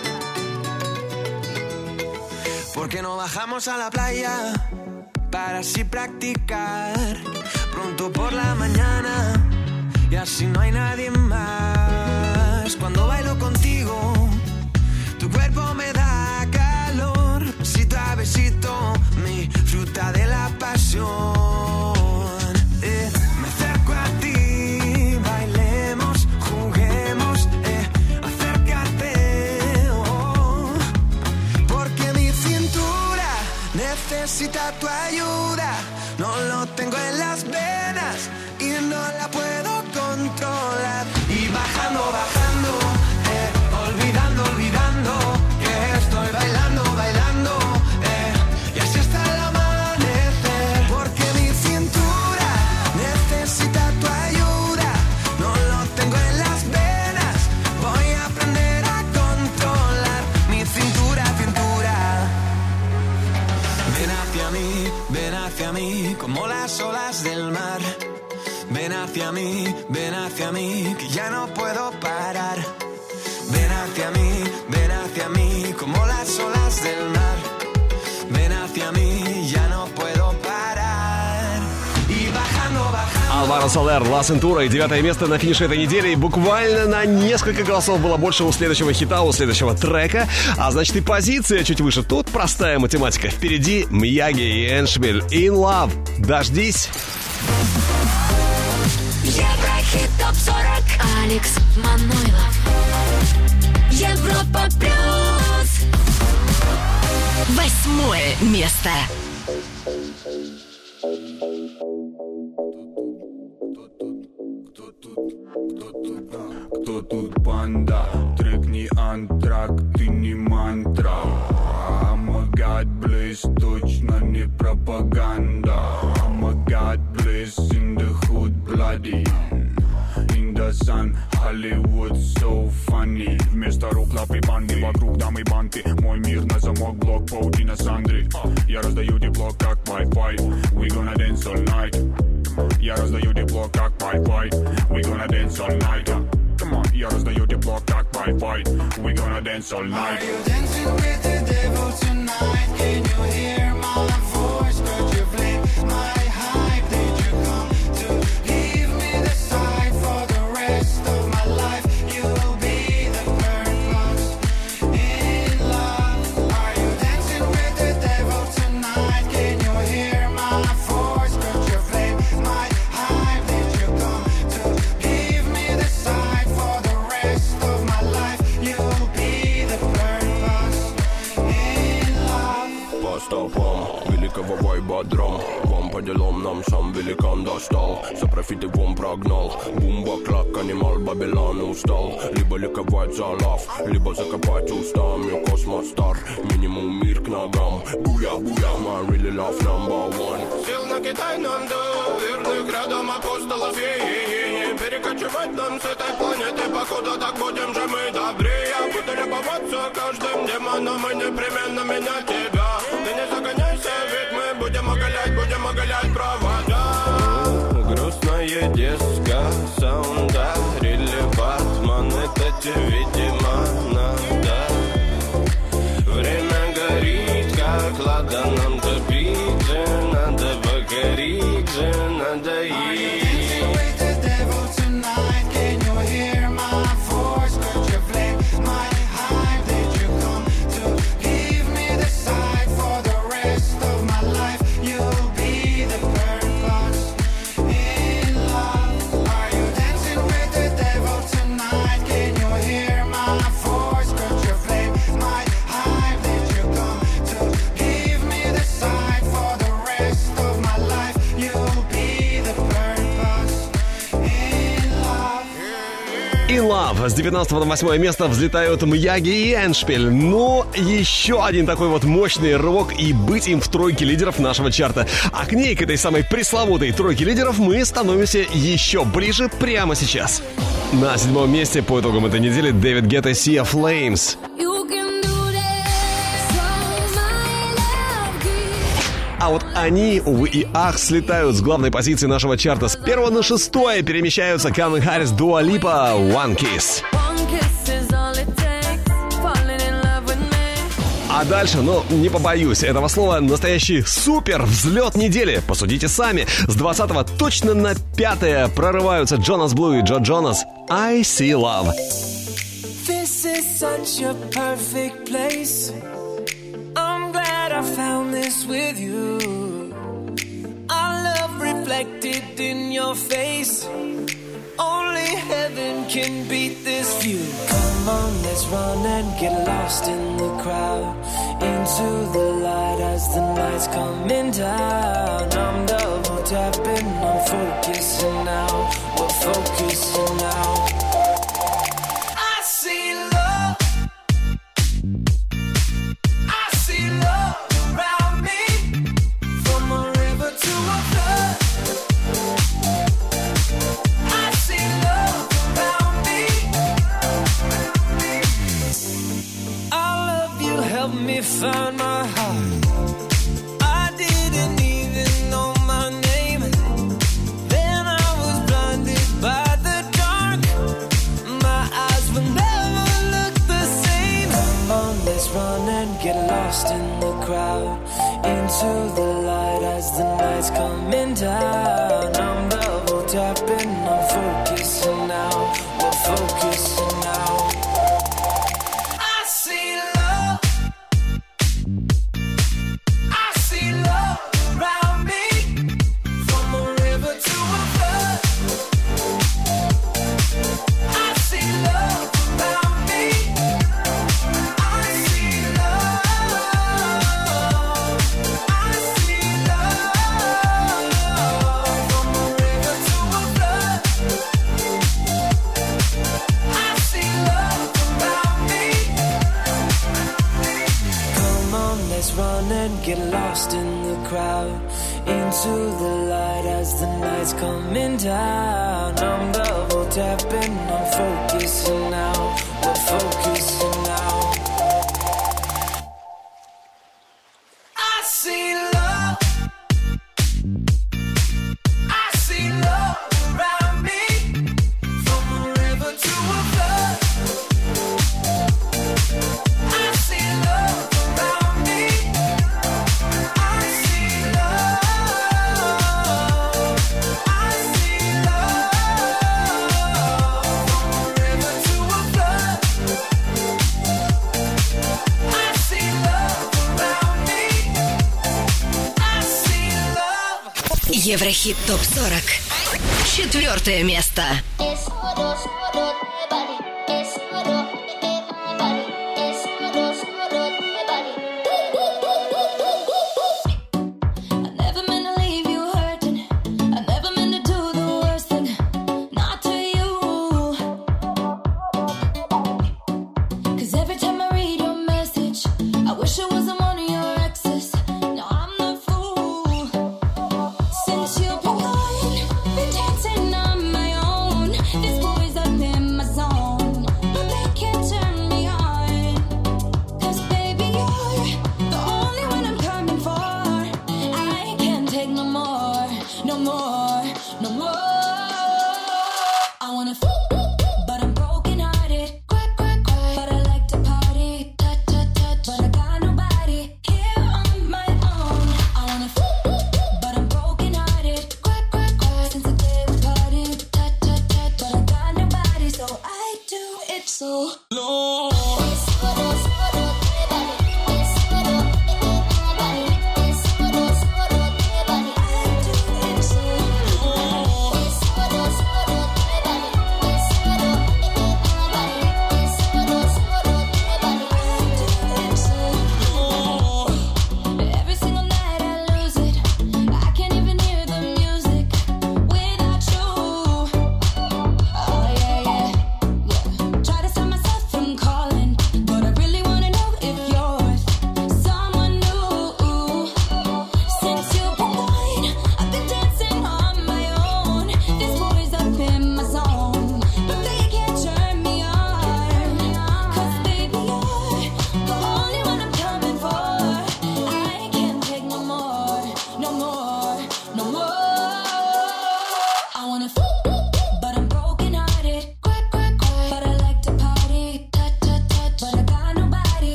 S9: ¿Por qué no bajamos a la playa para así practicar? Pronto por la mañana y así no hay nadie más. Cuando bailo contigo, tu cuerpo me da calor. Besito a besito, mi fruta de la pasión. Me acerco a ti, bailemos, juguemos, acércate, oh, porque mi cintura necesita tu ayuda. No lo tengo en las venas y no la puedo controlar. Y bajando, bajando, olvidando, olvidando que estoy bailando, bailando, y así hasta el amanecer. Porque mi cintura necesita tu ayuda. No lo tengo en las venas, voy a aprender a controlar mi cintura, cintura. Ven hacia mí, como las olas del mar. Ven hacia mí, que ya no puedo parar. Ven hacia mí, como las olas del mar. Ven hacia mí, ya no puedo parar. И бахando, бахando.
S1: Альваро Солер, «Ла Сентура» и 9 место на финише этой недели. И буквально на несколько голосов было больше у следующего хита, у следующего трека. А значит и позиция чуть выше. Тут простая математика. Впереди Мияги и Эншпиль. «In Love». Дождись.
S2: Еврохит ТОП-40. Алекс Манойлов. Европа плюс. 8 место.
S16: Кто тут панда? Трек не антракт, ты не мантра. I'm a god bliss, точно не пропаганда. I'm a god bliss in the hood bloody. In the sun, Hollywood so funny. Вместо рук лапы банды, вокруг дамы банты. Мой мир на замок, блок, паутина Сандры. Я раздаю тепло, как Wi-Fi. We gonna dance all night. Я раздаю тепло, как Wi-Fi. We gonna dance all night. Come on, я раздаю тепло, как Wi-Fi. We gonna dance all night.
S13: Are you dancing with the devil tonight? Can you hear my voice? Could you flame my hype? Did you come to give me the sight for the rest of my life? You will be the purpose in love. Are you dancing with the devil tonight? Can you hear my voice? Could you flame my hype? Did you come to give me the sight for the rest of my life? You will be the purpose in love.
S17: автостопом великого вайба драм. Вам по делам нам сам великан достал. За профиты вон прогнал. Бумба, клак, анимал, Бабилон устал. Либо ликовать за лав, либо закопать устами. Космос стар, минимум мир к ногам. Буя, буя, my really love number one.
S18: Сил на Китай нам до верных рядом апостолов и перекочевать нам с этой планеты. Походу так будем же мы добрее. Буду любоваться каждым демоном и непременно менять тебя. Ты не загоняйся, ведь мы будем оголять провода.
S17: Грустная диска, саунда, рили Батман. Это тебе, видимо, надо. Время горит, как лада, нам топить же надо, покорить же надо и...
S1: In Love. С 19 на 8 место взлетают Мьяги и Эндшпиль. Ну, еще один такой вот мощный рывок и быть им в тройке лидеров нашего чарта. А к ней, к этой самой пресловутой тройке лидеров, мы становимся еще ближе прямо сейчас. На 7 месте по итогам этой недели Дэвид Гетта Sea of Flames. А вот они, увы и ах, слетают с главной позиции нашего чарта. С 1 на 6 перемещаются Calvin Harris, Dua Lipa, One Kiss. А дальше, ну, не побоюсь этого слова, настоящий супер взлет недели. Посудите сами. С 20-го точно на 5-е прорываются Jonas Blue и Джо Джонас. I See Love.
S9: This is such a perfect place. I'm glad I found this with you. Our love reflected in your face. Only heaven can beat this view. Come on, let's run and get lost in the crowd. Into the light as the night's coming down. I'm double tapping, I'm focusing now. We're focusing now. I see love. I see love around me. From a river to a flood. I see love around me. I love you, help me find my heart. I didn't even know my name. Then I was blinded by the dark. My eyes will never look the same. Come on, let's run and get lost in the crowd. Into the light as the night's coming down. I'm double tapping, I'm focusing now. We're focusing now. I see love. I see love around me. From a river to a flood. I see love around me. I see love. I see love. From a river to a flood. I see love around me. Come on, let's run and get lost in the crowd. Into the light as the night's coming down. I'm double tapping, I'm focusing now. We're focusing now. I see love. I see love around me. From a river to a flood. I see love around me. I see love. I see love. From a river to a flood. I see love around me. I see love.
S2: Еврохит ТОП-40. 4 место.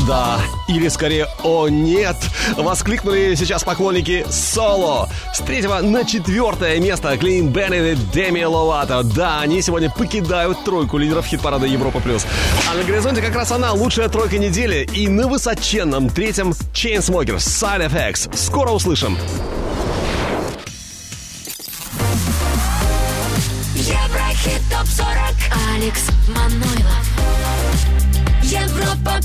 S1: да, или скорее «О нет», воскликнули сейчас поклонники «Соло». С 3 на 4 место Клин Беннет и Деми Ловато. Да, они сегодня покидают тройку лидеров хит-парада Европа+. А на горизонте как раз она, лучшая тройка недели. И на высоченном 3-м Chainsmokers, Side Effects. Скоро услышим.
S2: Еврохит ТОП-40. Алекс Манойлов. Европа+.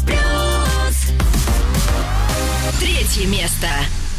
S2: 3 место.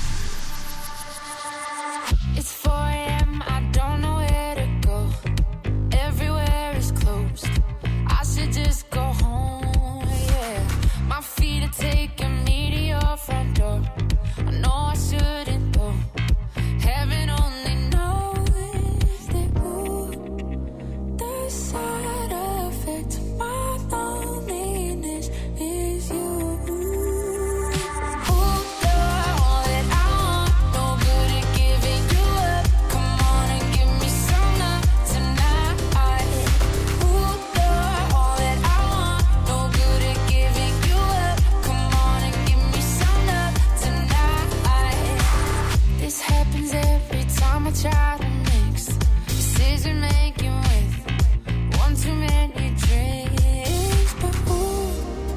S19: It's 4 a.m. I don't know where to go. Everywhere is closed. I should just go home. Yeah, my feet are taking me to your front door. I know I shouldn't go. Heaven only knows that the side effect to my loneliness is you. I try to mix decision making with one too many drinks. But ooh,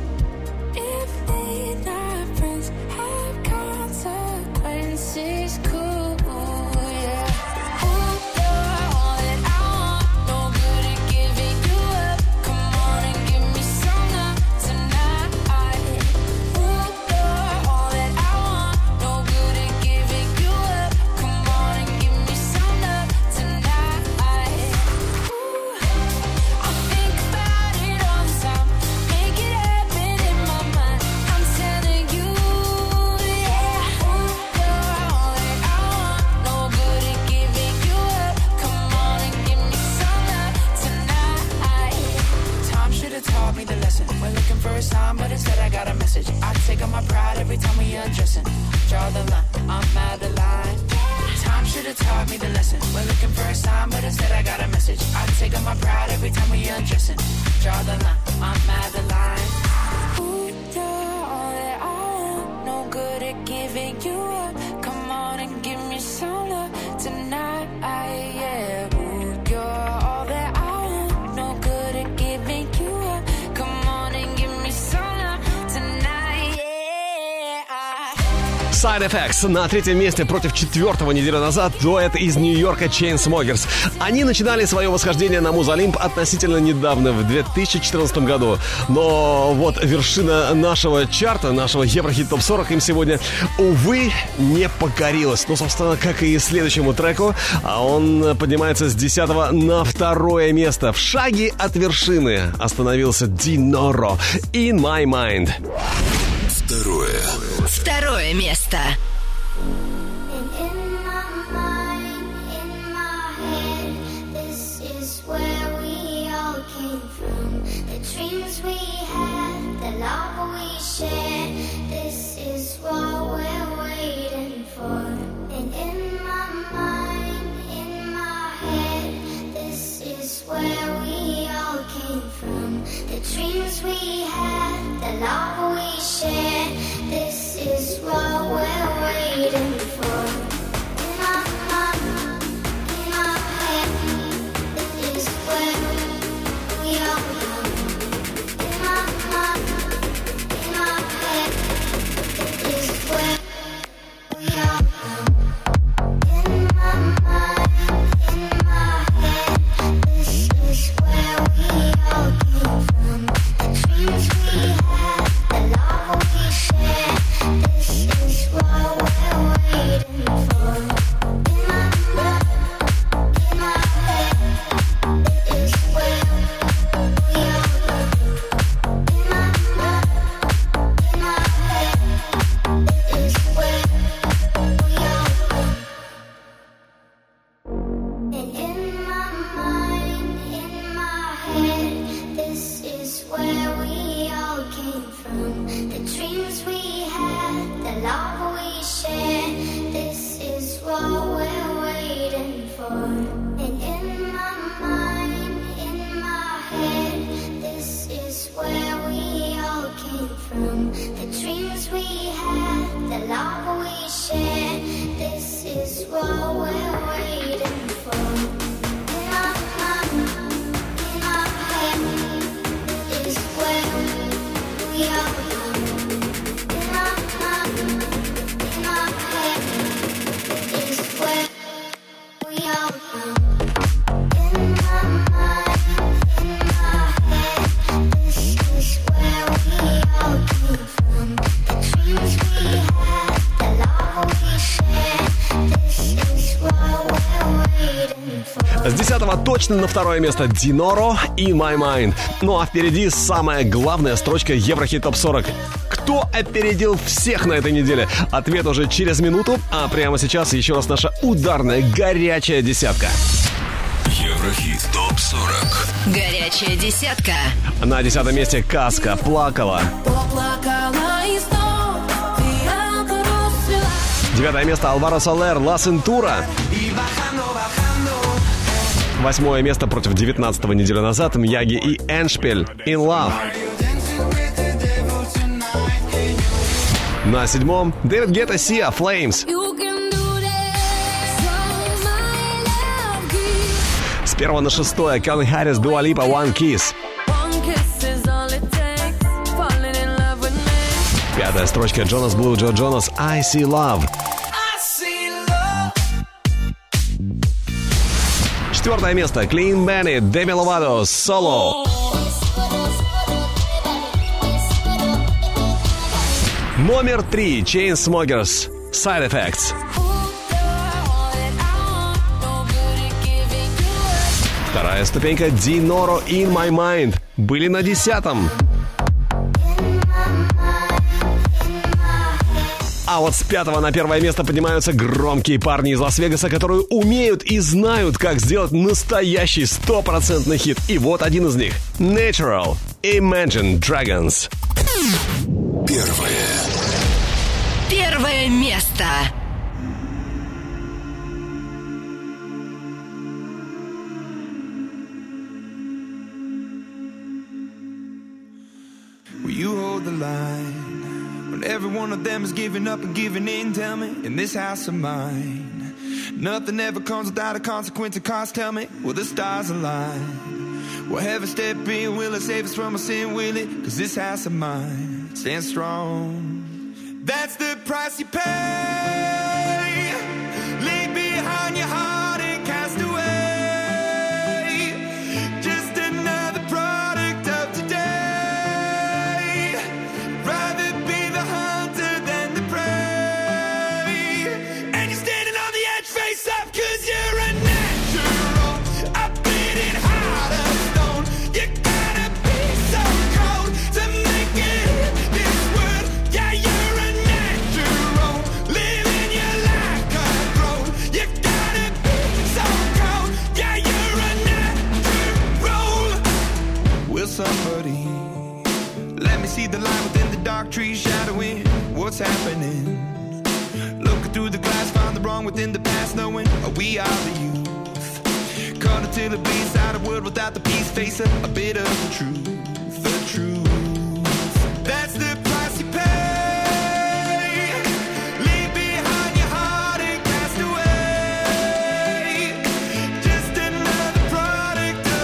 S19: if they not friends have consequences, cool, yeah. Ooh, you're all that I want, no good at giving you up. Come on and give me some love tonight. Ooh, you're all that I want, no good at giving you up. Come on and give me some love tonight. Ooh, I think about it all the time, make it happen in my mind. I'm telling you, yeah. Ooh, you're all that I want, no good at giving you up. Come on and give me some love tonight. Time should have taught me the lesson. We're looking for a sign, but instead I got a message. I take on my pride every time we undressing. Draw the line, I'm out of line. Time should have taught me the lesson. We're looking for a sign, but instead I got a message. I take on my pride every time we undressing. Draw the line, I'm out of line. Ooh, you're all that I want, no good at giving you up. Come on and give me some love tonight. Yeah, ooh, you're all that I want, no good at giving you up. Come on and give me some love tonight. Yeah.
S1: Side Effects на 3 месте против 4-го неделю назад дуэт из Нью-Йорка Chainsmokers. Они начинали свое восхождение на Муз-Олимп относительно недавно, в 2014 году. Но вот вершина нашего чарта, нашего Еврохит ТОП-40 им сегодня, увы, не покорилась. Ну, собственно, как и следующему треку. А он поднимается с 10-го на 2 место. В шаге от вершины остановился Диноро. In My Mind.
S2: 2 место.
S5: Dreams we had, the love we shared, this is what we're waiting for. In my mind, in my head, this is where we are now. In my mind, in my head, this is where we are now. In my mind, in my head, this is where we all came from. Dreams we had, the love we shared, this is what we're waiting for. In my mind, in my head, this is where we are now. In my mind, in my head, this is where we are now. And in my mind, in my head, this is where we all came from. The dreams we had, the love we shared, this is what we're waiting for. And in my mind, in my head, this is where we all came from.
S3: what we're waiting for. In my head is where we are now. In my head is where we are now. In my mind, in my head, this is where we all came from. The dreams we had, the love we shared, this is what we're waiting for.
S1: С 10-го точно на второе место Диноро «In My Mind». Ну а впереди самая главная строчка Еврохит Топ 40. Кто опередил всех на этой неделе? Ответ уже через минуту, а прямо сейчас еще раз наша ударная горячая десятка.
S4: Еврохит Топ 40.
S2: Горячая десятка.
S1: На 10-м месте «Казка» «Плакала».
S19: Поплакала и снова фиалка расцвела.
S1: 9-е место Алваро Солер «Ла Сентура». 8-е место против 19-го неделю назад Мьяги и Эншпиль «In Love». На 7-м Дэвид Гетта «Sia» «Flames».
S19: You can do that. So my love gives.
S1: С 1 на 6-е Калвин Харрис «Дуа Липа» «One Kiss».
S19: One kiss is all it takes. Falling in love with me.
S1: 5-я строчка Джонас Блу, Джо Джонас «I See Love».
S19: I see love.
S1: 4-е место Клин Беннет, Деми Ловато «Solo». Номер 3 Chainsmokers «Side Effects». 2-я ступенька Диноро «In My Mind» были на 10-м. А вот с 5-го на 1-е место поднимаются громкие парни из Лас-Вегаса, которые умеют и знают, как сделать настоящий 100% хит. И вот один из них. Natural. Imagine Dragons.
S2: Первое место.
S9: Will you hold the line when every one of them is giving up and giving in? Tell me, in this house of mine, nothing ever comes without a consequence of cost. Tell me, will the stars align? Will heaven step in? Will it save us from our sin? Will it? 'Cause this house of mine stands strong. That's the price you pay. Leave behind your heart and cast away. Just another product of today. Rather be the hunter than the prey. And you're standing on the edge, face up, 'cause you're a natural. A bleeding heart of stone. You gotta be so cold to make it in this world. Yeah, you're a natural. Living your life cutthroat. You gotta be so cold. Yeah, you're a natural. Will somebody let me see the light within the dark trees shadowing what's happening? Looking through the glass, find the wrong within the past, knowing we are the youth. Cut until it bleeds out a world without the peace, face a bit of the truth. The truth. That's the price you pay. Leave behind your heart and cast away. Just another product of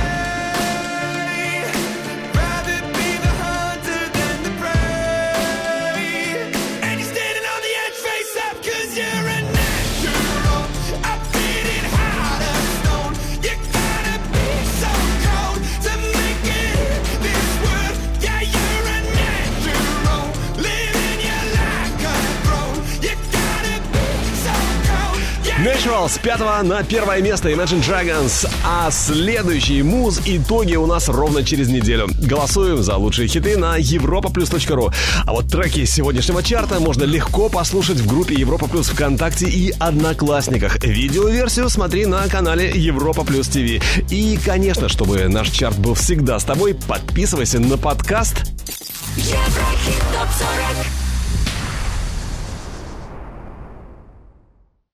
S9: today. Rather be the hunter than the prey. And you're standing on the edge, face up, 'cause you're a natural. A bleeding heart of stone. You gotta be so cold to make it in this world. Yeah, you're a natural. Living your life cutthroat. You gotta be so cold. Yeah,
S1: Natural с 5 на 1 место Imagine Dragons. А следующие муз-итоги у нас ровно через неделю. Голосуем за лучшие хиты на europaplus.ru. А вот треки сегодняшнего чарта можно легко послушать в группе Европа Плюс ВКонтакте и Одноклассниках. Видеоверсию смотри на канале Европа Плюс ТВ. И, конечно, чтобы наш чарт был всегда с тобой, подписывайся на подкаст.
S2: Еврохит Топ 40.